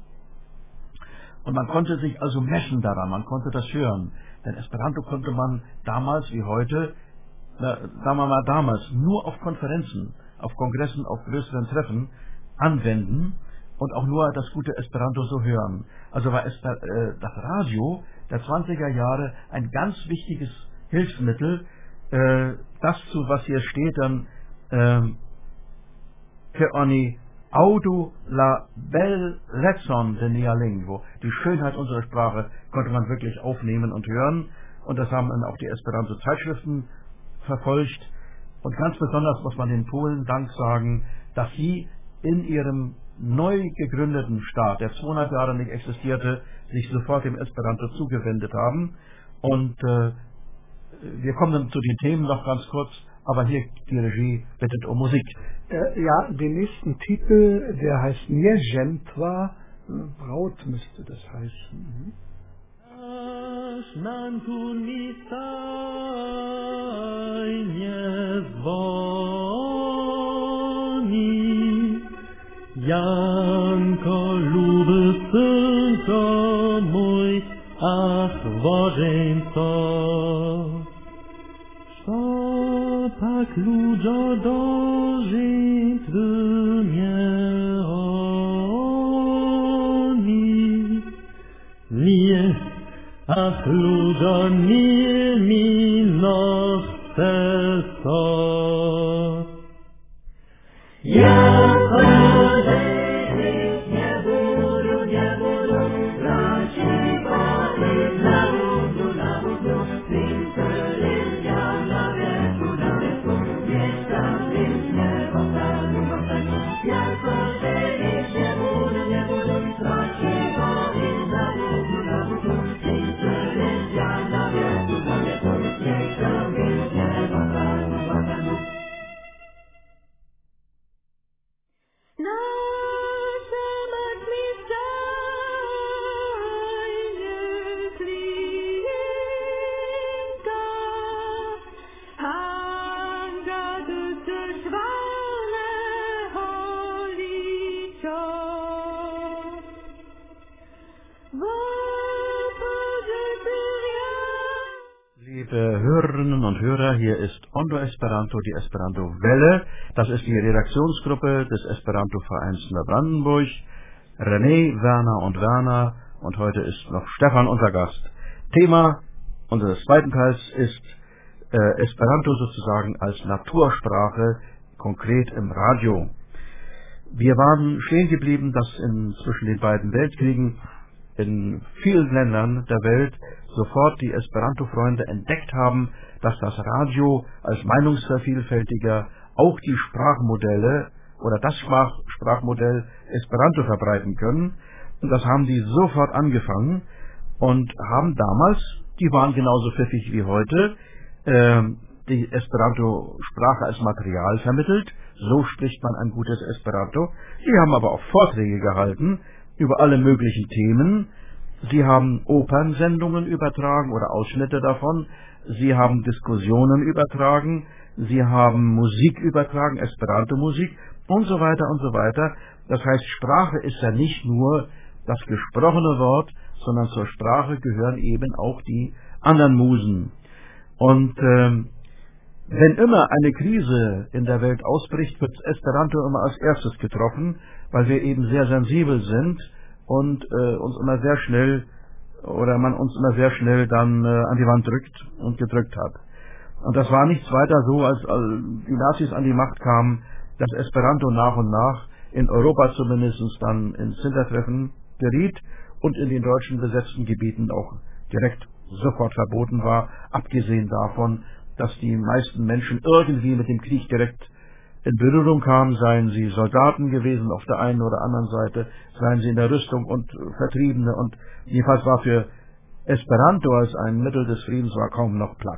Und man konnte sich also messen daran, man konnte das hören. Denn Esperanto konnte man damals wie heute, na, sagen wir mal damals, nur auf Konferenzen, auf Kongressen, auf größeren Treffen anwenden und auch nur das gute Esperanto so hören. Also war Esper äh, das Radio der zwanziger Jahre ein ganz wichtiges Hilfsmittel, äh, das zu, was hier steht, dann äh, che ogni auto la bellezza de nia lingua. Die Schönheit unserer Sprache konnte man wirklich aufnehmen und hören. Und das haben dann auch die Esperanto-Zeitschriften verfolgt. Und ganz besonders muss man den Polen Dank sagen, dass sie in ihrem neu gegründeten Staat, der zweihundert Jahre nicht existierte, sich sofort dem Esperanto zugewendet haben. Und äh, wir kommen dann zu den Themen noch ganz kurz, aber hier die Regie bittet um Musik. Äh, ja, den nächsten Titel, der heißt Niezhentwa, Braut müsste das heißen. Mhm. Janko luby synko mój, ach wożeńco. Co tak ludzo dożyć mnie oni? Nie, ach ludzo nie mi noce so. Ja äh, Hörerinnen und Hörer, hier ist Ondo Esperanto, die Esperanto-Welle. Das ist die Redaktionsgruppe des Esperanto-Vereins Neubrandenburg. René, Werner und Werner. Und heute ist noch Stefan unser Gast. Thema unseres zweiten Teils ist äh, Esperanto sozusagen als Natursprache, konkret im Radio. Wir waren stehen geblieben, dass in, zwischen den beiden Weltkriegen in vielen Ländern der Welt sofort die Esperanto-Freunde entdeckt haben, dass das Radio als Meinungsvervielfältiger auch die Sprachmodelle oder das Sprach Sprachmodell Esperanto verbreiten können. Und das haben die sofort angefangen und haben damals, die waren genauso pfiffig wie heute, äh, die Esperanto-Sprache als Material vermittelt. So spricht man ein gutes Esperanto. Sie haben aber auch Vorträge gehalten über alle möglichen Themen. Sie haben Opernsendungen übertragen oder Ausschnitte davon. Sie haben Diskussionen übertragen. Sie haben Musik übertragen, Esperanto-Musik und so weiter und so weiter. Das heißt, Sprache ist ja nicht nur das gesprochene Wort, sondern zur Sprache gehören eben auch die anderen Musen. Und ähm, wenn immer eine Krise in der Welt ausbricht, wird Esperanto immer als erstes getroffen, weil wir eben sehr sensibel sind und äh, uns immer sehr schnell oder man uns immer sehr schnell dann äh, an die Wand drückt und gedrückt hat. Und das war nichts weiter so, als, als die Nazis an die Macht kamen, dass Esperanto nach und nach in Europa zumindest dann ins Hintertreffen geriet und in den deutschen besetzten Gebieten auch direkt sofort verboten war, abgesehen davon, dass die meisten Menschen irgendwie mit dem Krieg direkt in Berührung kamen, seien sie Soldaten gewesen auf der einen oder anderen Seite, seien sie in der Rüstung und Vertriebene, und jedenfalls war für Esperanto als ein Mittel des Friedens war kaum noch Platz.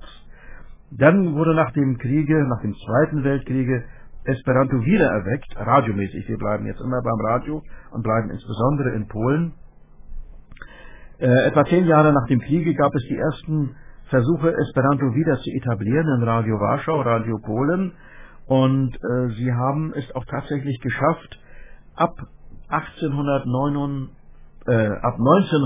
Dann wurde nach dem Kriege, nach dem Zweiten Weltkriege, Esperanto wiedererweckt, radiomäßig, wir bleiben jetzt immer beim Radio und bleiben insbesondere in Polen. Äh, etwa zehn Jahre nach dem Kriege gab es die ersten Versuche, Esperanto wieder zu etablieren in Radio Warschau, Radio Polen, und äh, sie haben es auch tatsächlich geschafft, ab achtzehnhundertneun, äh, ab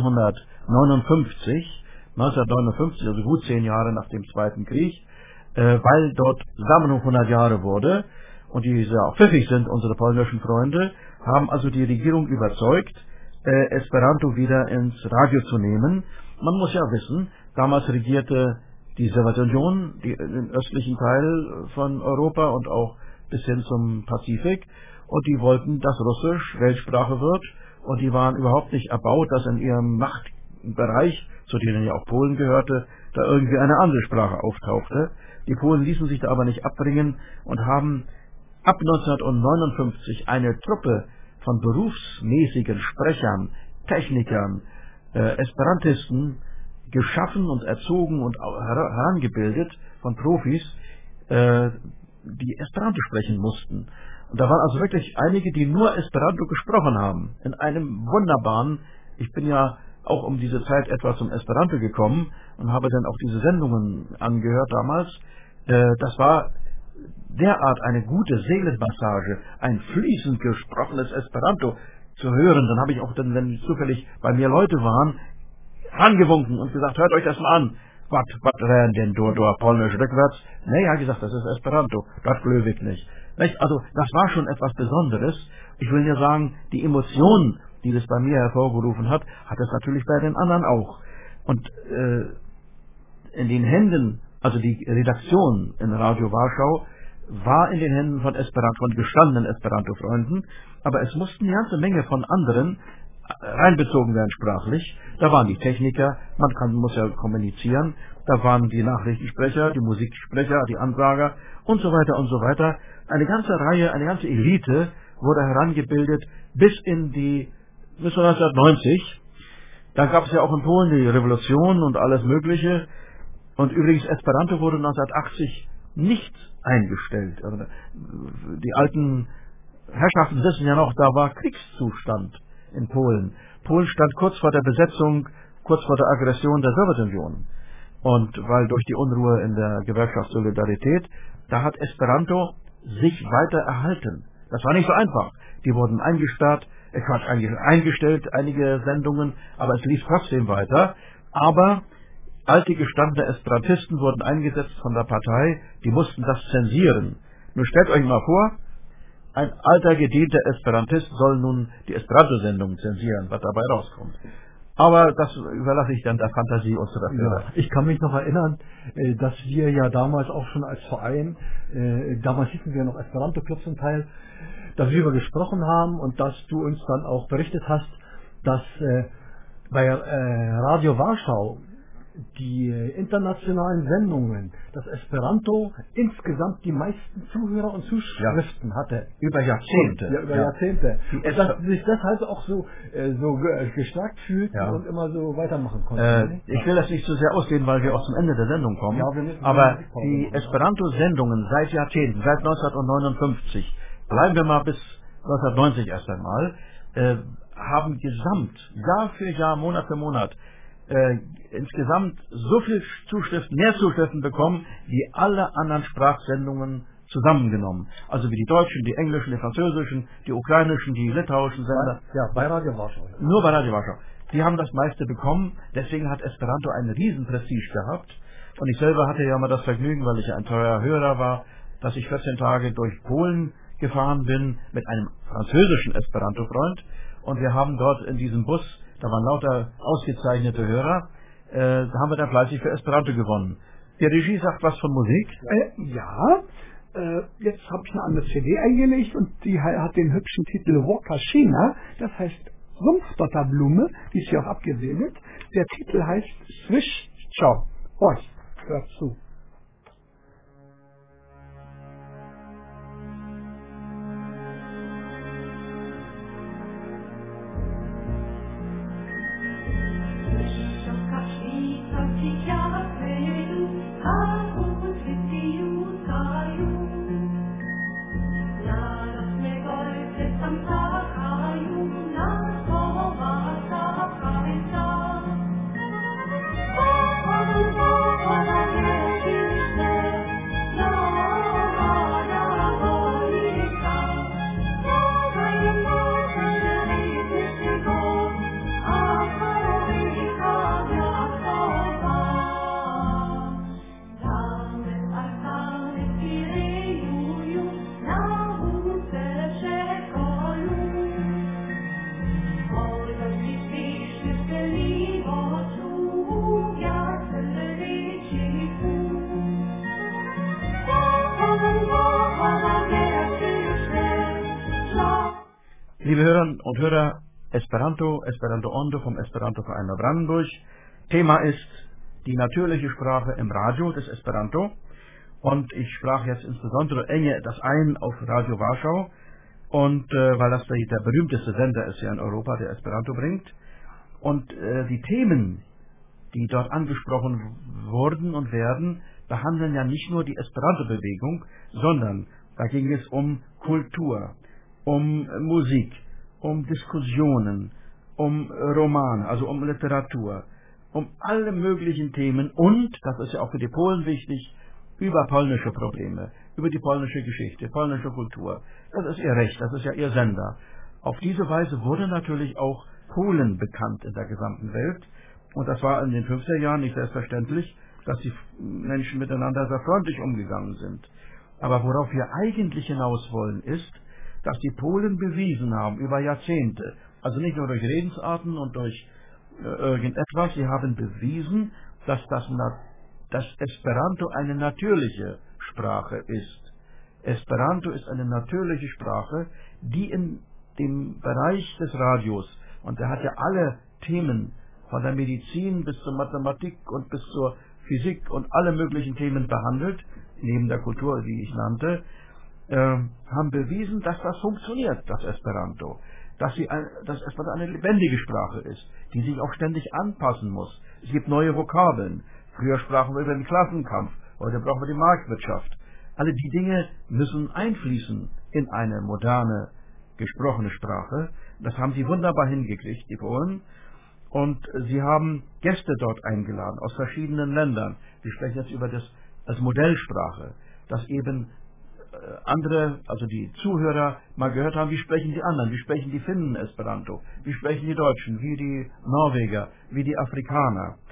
neunzehnhundertneunundfünfzig, neunzehnhundertneunundfünfzig, also gut zehn Jahre nach dem Zweiten Krieg, äh, weil dort Zamenhof hundert Jahre wurde und die sehr auch pfiffig sind, unsere polnischen Freunde, haben also die Regierung überzeugt, äh, Esperanto wieder ins Radio zu nehmen. Man muss ja wissen, damals regierte die Sowjetunion die, den östlichen Teil von Europa und auch bis hin zum Pazifik, und die wollten, dass Russisch Weltsprache wird, und die waren überhaupt nicht erbaut, dass in ihrem Machtbereich, zu denen ja auch Polen gehörte, da irgendwie eine andere Sprache auftauchte. Die Polen ließen sich da aber nicht abbringen und haben ab neunzehnhundertneunundfünfzig eine Truppe von berufsmäßigen Sprechern, Technikern, äh, Esperantisten geschaffen und erzogen und herangebildet von Profis, äh, die Esperanto sprechen mussten. Und da waren also wirklich einige, die nur Esperanto gesprochen haben. In einem wunderbaren, ich bin ja auch um diese Zeit etwa zum Esperanto gekommen und habe dann auch diese Sendungen angehört damals. Äh, das war derart eine gute Seelenmassage, ein fließend gesprochenes Esperanto zu hören. Dann habe ich auch dann, wenn zufällig bei mir Leute waren, angewunken und gesagt, hört euch das mal an. Was wären denn du, du polnisch rückwärts? Nee, er hat gesagt, das ist Esperanto. Das glöwig nicht. nicht. Also, das war schon etwas Besonderes. Ich will ja sagen, die Emotionen, die das bei mir hervorgerufen hat, hat es natürlich bei den anderen auch. Und äh, in den Händen, also die Redaktion in Radio Warschau, war in den Händen von Esperanto, von gestandenen Esperanto-Freunden, aber es mussten eine ganze Menge von anderen reinbezogen werden sprachlich. Da waren die Techniker, man kann, muss ja kommunizieren, da waren die Nachrichtensprecher, die Musiksprecher, die Ansager und so weiter und so weiter. Eine ganze Reihe, eine ganze Elite wurde herangebildet bis in die, bis neunzehnhundertneunzig. Da gab es ja auch in Polen die Revolution und alles Mögliche. Und übrigens, Esperanto wurde neunzehnhundertachtzig nicht eingestellt. Also die alten Herrschaften wissen ja noch, da war Kriegszustand in Polen. Polen stand kurz vor der Besetzung, kurz vor der Aggression der Sowjetunion. Und weil durch die Unruhe in der Gewerkschaft Solidarität, da hat Esperanto sich weiter erhalten. Das war nicht so einfach. Die wurden eingesperrt, äh, Quatsch, eingestellt, einige Sendungen, aber es lief trotzdem weiter. Aber Alte gestandene Esperantisten wurden eingesetzt von der Partei, die mussten das zensieren. Nun stellt euch mal vor, ein alter gedienter Esperantist soll nun die Esperanto-Sendungen zensieren, was dabei rauskommt. Aber das überlasse ich dann der Fantasie unserer Hörer. Ja, ich kann mich noch erinnern, dass wir ja damals auch schon als Verein, damals hießen wir noch Esperanto-Club zum Teil, darüber gesprochen haben und dass du uns dann auch berichtet hast, dass bei Radio Warschau die internationalen Sendungen, das Esperanto insgesamt die meisten Zuhörer und Zuschriften ja. hatte. Über Jahrzehnte. Ja, über ja. Jahrzehnte. Und dass sie sich deshalb auch so, äh, so gestärkt fühlten ja. und immer so weitermachen konnten. Äh, ich will das nicht zu sehr ausdehnen, weil wir auch zum Ende der Sendung kommen. Ja, aber die Esperanto-Sendungen seit Jahrzehnten, seit neunzehnhundertneunundfünfzig, bleiben wir mal bis neunzehnhundertneunzig erst einmal, äh, haben gesamt, Jahr für Jahr, Monat für Monat, Äh, insgesamt so viel Zuschriften, mehr Zuschriften bekommen, wie alle anderen Sprachsendungen zusammengenommen. Also wie die deutschen, die englischen, die französischen, die ukrainischen, die litauischen Sender. Ja, bei Radio Warschau. Nur bei Radio Warschau. Die haben das meiste bekommen, deswegen hat Esperanto einen riesen Prestige gehabt. Und ich selber hatte ja mal das Vergnügen, weil ich ja ein teurer Hörer war, dass ich vierzehn Tage durch Polen gefahren bin mit einem französischen Esperanto-Freund. Und wir haben dort in diesem Bus, da waren lauter ausgezeichnete Hörer, äh, da haben wir dann fleißig für Esperanto gewonnen. Die Regie sagt was von Musik? Äh, ja, äh, jetzt habe ich eine andere C D eingelegt und die hat den hübschen Titel Wakashina, das heißt Sumpfdotterblume, die ist hier auch abgebildet. Der Titel heißt Swish Ciao. Euch, hört zu. Liebe Hörerinnen und Hörer, Esperanto, Esperanto Ondo vom Esperanto-Verein Neubrandenburg. Thema ist die natürliche Sprache im Radio des Esperanto. Und ich sprach jetzt insbesondere enge das ein auf Radio Warschau. Und äh, weil das der, der berühmteste Sender ist ja in Europa, der Esperanto bringt. Und äh, die Themen, die dort angesprochen wurden und werden, behandeln ja nicht nur die Esperanto-Bewegung, sondern da ging es um Kultur, um Musik, um Diskussionen, um Romane, also um Literatur, um alle möglichen Themen und, das ist ja auch für die Polen wichtig, über polnische Probleme, über die polnische Geschichte, polnische Kultur. Das ist ihr Recht, das ist ja ihr Sender. Auf diese Weise wurde natürlich auch Polen bekannt in der gesamten Welt. Und das war in den fünfziger Jahren nicht selbstverständlich, dass die Menschen miteinander sehr freundlich umgegangen sind. Aber worauf wir eigentlich hinaus wollen, ist, dass die Polen bewiesen haben über Jahrzehnte, also nicht nur durch Redensarten und durch äh, irgendetwas, sie haben bewiesen, dass das, dass Esperanto eine natürliche Sprache ist. Esperanto ist eine natürliche Sprache, die in dem Bereich des Radios, und der hat ja alle Themen, von der Medizin bis zur Mathematik und bis zur Physik und alle möglichen Themen behandelt, neben der Kultur, die ich nannte, äh, haben bewiesen, dass das funktioniert, das Esperanto. Dass, sie ein, dass Esperanto eine lebendige Sprache ist, die sich auch ständig anpassen muss. Es gibt neue Vokabeln. Früher sprachen wir über den Klassenkampf, heute brauchen wir die Marktwirtschaft. Alle die Dinge müssen einfließen in eine moderne, gesprochene Sprache. Das haben sie wunderbar hingekriegt, die Polen. Und sie haben Gäste dort eingeladen aus verschiedenen Ländern. Wir sprechen jetzt über das als Modellsprache, dass eben äh, andere, also die Zuhörer, mal gehört haben, wie sprechen die anderen, wie sprechen die Finnen Esperanto, wie sprechen die Deutschen, wie die Norweger, wie die Afrikaner.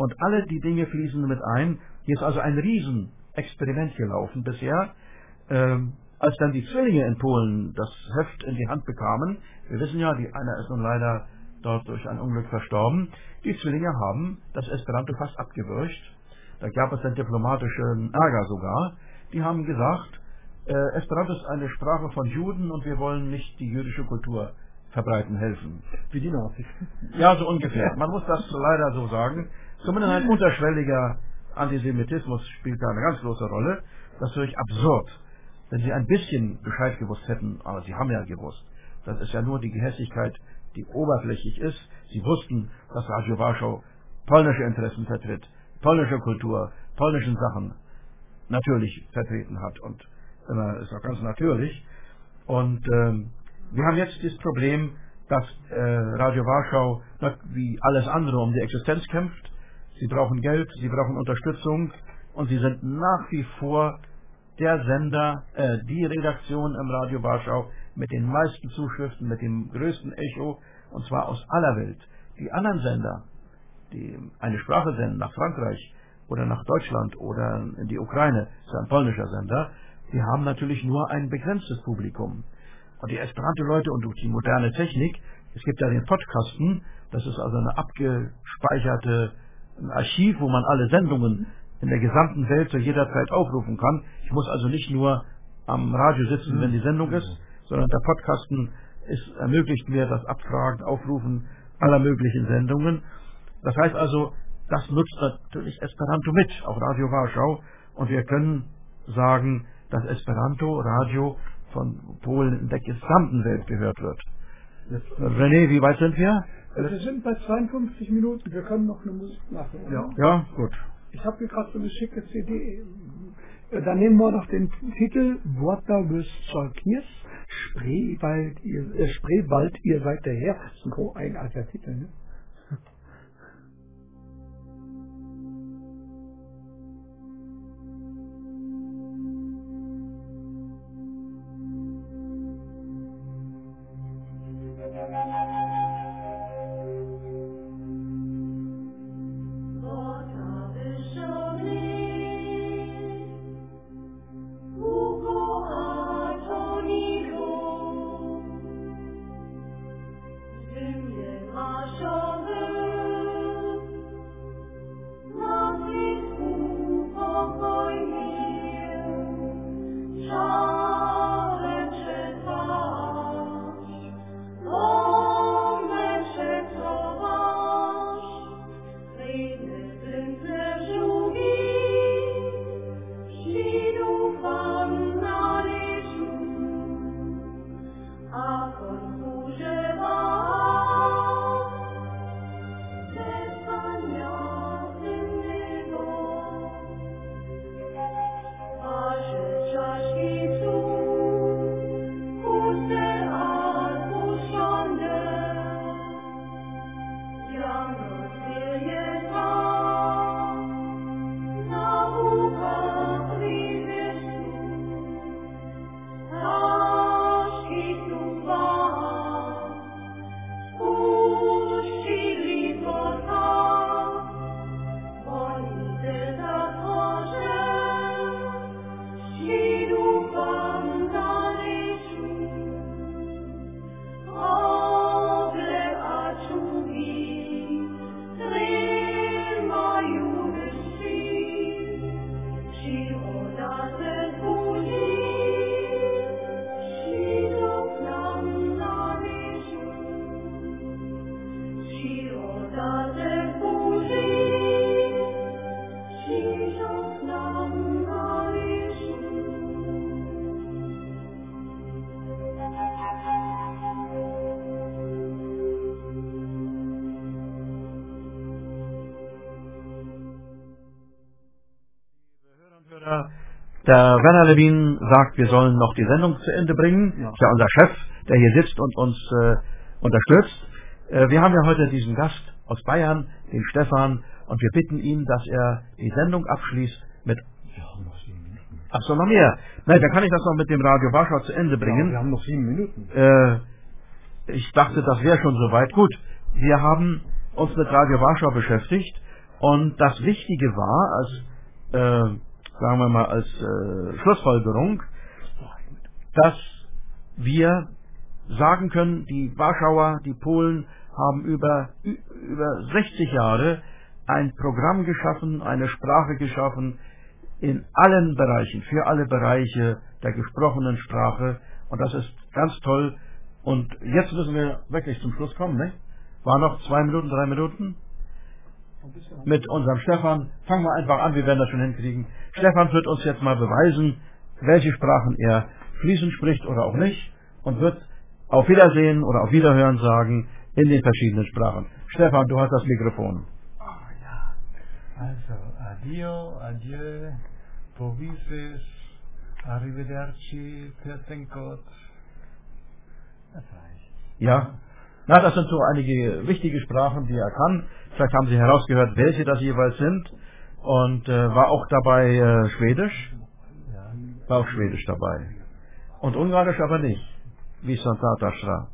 Und alle die Dinge fließen mit ein. Hier ist also ein Riesenexperiment gelaufen bisher. Ähm, als dann die Zwillinge in Polen das Heft in die Hand bekamen, wir wissen ja, die einer ist nun leider dort durch ein Unglück verstorben, die Zwillinge haben das Esperanto fast abgewürgt. Da gab es einen diplomatischen Ärger sogar. Die haben gesagt, äh, Esperanto ist eine Sprache von Juden und wir wollen nicht die jüdische Kultur verbreiten helfen. Wie die Nazis. Ja, so ungefähr. Man muss das leider so sagen. Zumindest ein unterschwelliger Antisemitismus spielt da eine ganz große Rolle. Das ist natürlich absurd. Wenn Sie ein bisschen Bescheid gewusst hätten, aber Sie haben ja gewusst, das ist ja nur die Gehässigkeit, die oberflächlich ist. Sie wussten, dass Radio Warschau polnische Interessen vertritt, polnische Kultur, polnischen Sachen natürlich vertreten hat. Und äh, ist auch ganz natürlich. Und ähm, wir haben jetzt das Problem, dass äh, Radio Warschau wie alles andere um die Existenz kämpft. Sie brauchen Geld, sie brauchen Unterstützung und sie sind nach wie vor der Sender, äh, die Redaktion im Radio Warschau mit den meisten Zuschriften, mit dem größten Echo, und zwar aus aller Welt. Die anderen Sender, die eine Sprache senden nach Frankreich oder nach Deutschland oder in die Ukraine, das ist ein polnischer Sender, die haben natürlich nur ein begrenztes Publikum. Und die Esperanto-Leute und durch die moderne Technik, es gibt ja den Podcasten, das ist also eine abgespeicherte ein Archiv, wo man alle Sendungen in der gesamten Welt zu jeder Zeit aufrufen kann. Ich muss also nicht nur am Radio sitzen, wenn die Sendung ist, sondern der Podcasten ist, ermöglicht mir das Abfragen, Aufrufen aller möglichen Sendungen. Das heißt also, das nutzt natürlich Esperanto mit, auch Radio Warschau. Und wir können sagen, dass Esperanto-Radio von Polen in der gesamten Welt gehört wird. Jetzt, René, wie weit sind wir? Wir sind bei zweiundfünfzig Minuten, wir können noch eine Musik machen. Ja, ja, gut. Ich habe hier gerade so eine schicke C D. Dann nehmen wir noch den Titel Water with Chalkiers, Spreewald, ihr, äh, Spreewald, ihr seid der Herr. Das ist ein groß eigenartiger Titel, ne? Der Werner Levin sagt, wir sollen noch die Sendung zu Ende bringen. Ja. Das ist ja unser Chef, der hier sitzt und uns äh, unterstützt. Äh, wir haben ja heute diesen Gast aus Bayern, den Stefan, und wir bitten ihn, dass er die Sendung abschließt mit... Wir haben noch sieben Minuten. Ach so, noch mehr. Nein, dann kann ich das noch mit dem Radio Warschau zu Ende bringen. Ja, wir haben noch sieben Minuten. Äh, ich dachte, das wäre schon soweit. Gut, wir haben uns mit Radio Warschau beschäftigt Und das Wichtige war, als, äh, sagen wir mal, als äh, Schlussfolgerung, dass wir sagen können, die Warschauer, die Polen haben über, über sechzig Jahre ein Programm geschaffen, eine Sprache geschaffen, in allen Bereichen, für alle Bereiche der gesprochenen Sprache. Und das ist ganz toll. Und jetzt müssen wir wirklich zum Schluss kommen, ne? War noch zwei Minuten, drei Minuten? Mit unserem Stefan. Fangen wir einfach an, wir werden das schon hinkriegen. Stefan wird uns jetzt mal beweisen, welche Sprachen er fließend spricht oder auch nicht. Und wird auf Wiedersehen oder auf Wiederhören sagen in den verschiedenen Sprachen. Stefan, du hast das Mikrofon. Oh ja. Also, addio, adieu, povises, arrivederci, pertenkot. Das reicht. Ja. Na, das sind so einige wichtige Sprachen, die er kann. Vielleicht haben Sie herausgehört, welche das jeweils sind. Und äh, war auch dabei äh, Schwedisch. War auch Schwedisch dabei. Und Ungarisch aber nicht. Wie Santata schreibt.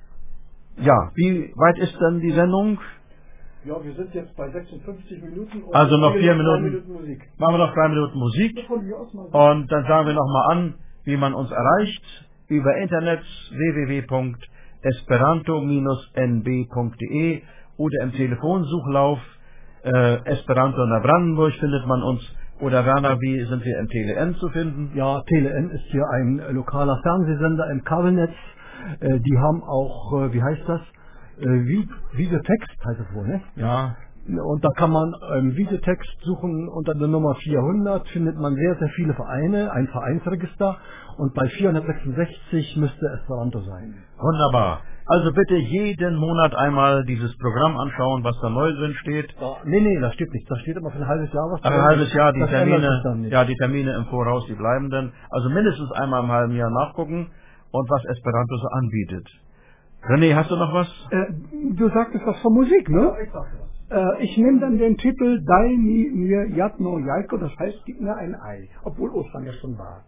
Ja, wie weit ist denn die Sendung? Ja, wir sind jetzt bei sechsundfünfzig Minuten. Und also noch vier noch Minuten. Minuten Musik. Machen wir noch drei Minuten Musik. Und dann sagen wir nochmal an, wie man uns erreicht. Über Internet w w w punkt esperanto Bindestrich n b punkt d e oder im Telefonsuchlauf äh, Esperanto nach Brandenburg findet man uns. Oder Werner, wie sind wir im T L N zu finden? Ja, T L N ist hier ein äh, lokaler Fernsehsender im Kabelnetz. Äh, die haben auch, äh, wie heißt das? Äh, Vi- Videotext heißt es wohl, ne? Ja. Und da kann man ähm, Videotext suchen unter der Nummer vierhundert, findet man sehr, sehr viele Vereine, ein Vereinsregister. Und bei vierhundertsechsundsechzig müsste Esperanto sein. Wunderbar. Also bitte jeden Monat einmal dieses Programm anschauen, was da neu drin steht. Ja, nee, nee, da steht nichts. Da steht immer für ein halbes Jahr was Ach, drin. ein halbes Jahr, die Das ändert sich dann Termine, nicht. ja, die Termine im Voraus, die bleiben dann. Also mindestens einmal im halben Jahr nachgucken und was Esperanto so anbietet. René, hast du noch was? Äh, du sagtest was von Musik, ne? Ich sag was. Äh, ich nehme dann den Titel Dai mi mir Jatno Jaiko, das heißt, gib mir ein Ei, obwohl Ostern ja schon war.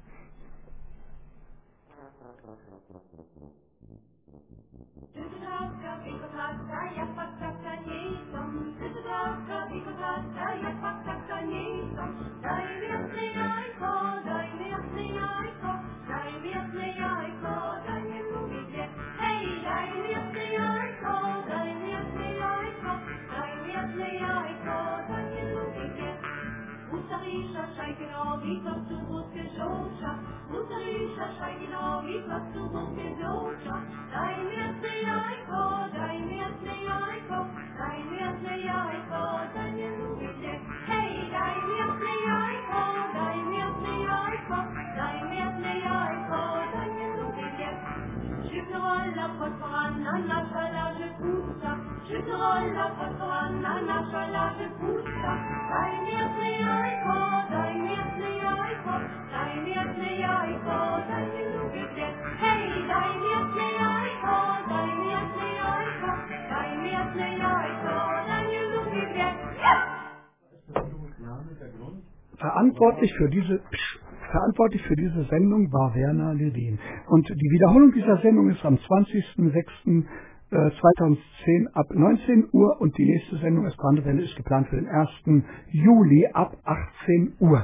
Verantwortlich für diese Verantwortlich für diese Sendung war Werner Levin. Und die Wiederholung dieser Sendung ist am zwanzigsten sechsten zweitausendzehn ab neunzehn Uhr und die nächste Sendung Esperantowelle ist geplant für den ersten Juli ab achtzehn Uhr.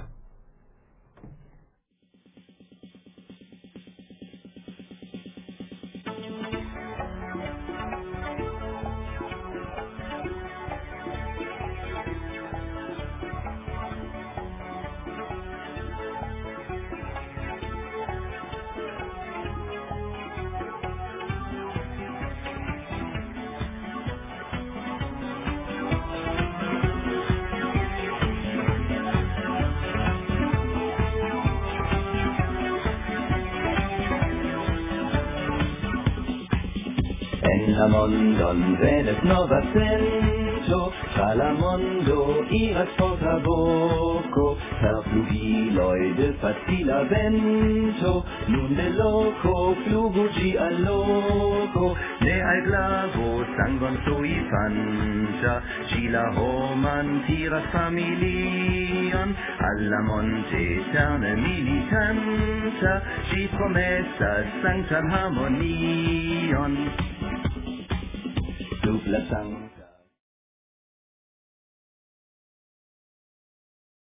En Mondon vedet nova cento, tra la mondo iras porta voco, per fluviloi de facila vento, nun de loco flugugi al loco, ne al glavo sangon sui fancia, ci la homan tiras familion, alla monte eterne militanta, ci promessas sanctam harmonion. Dupla sang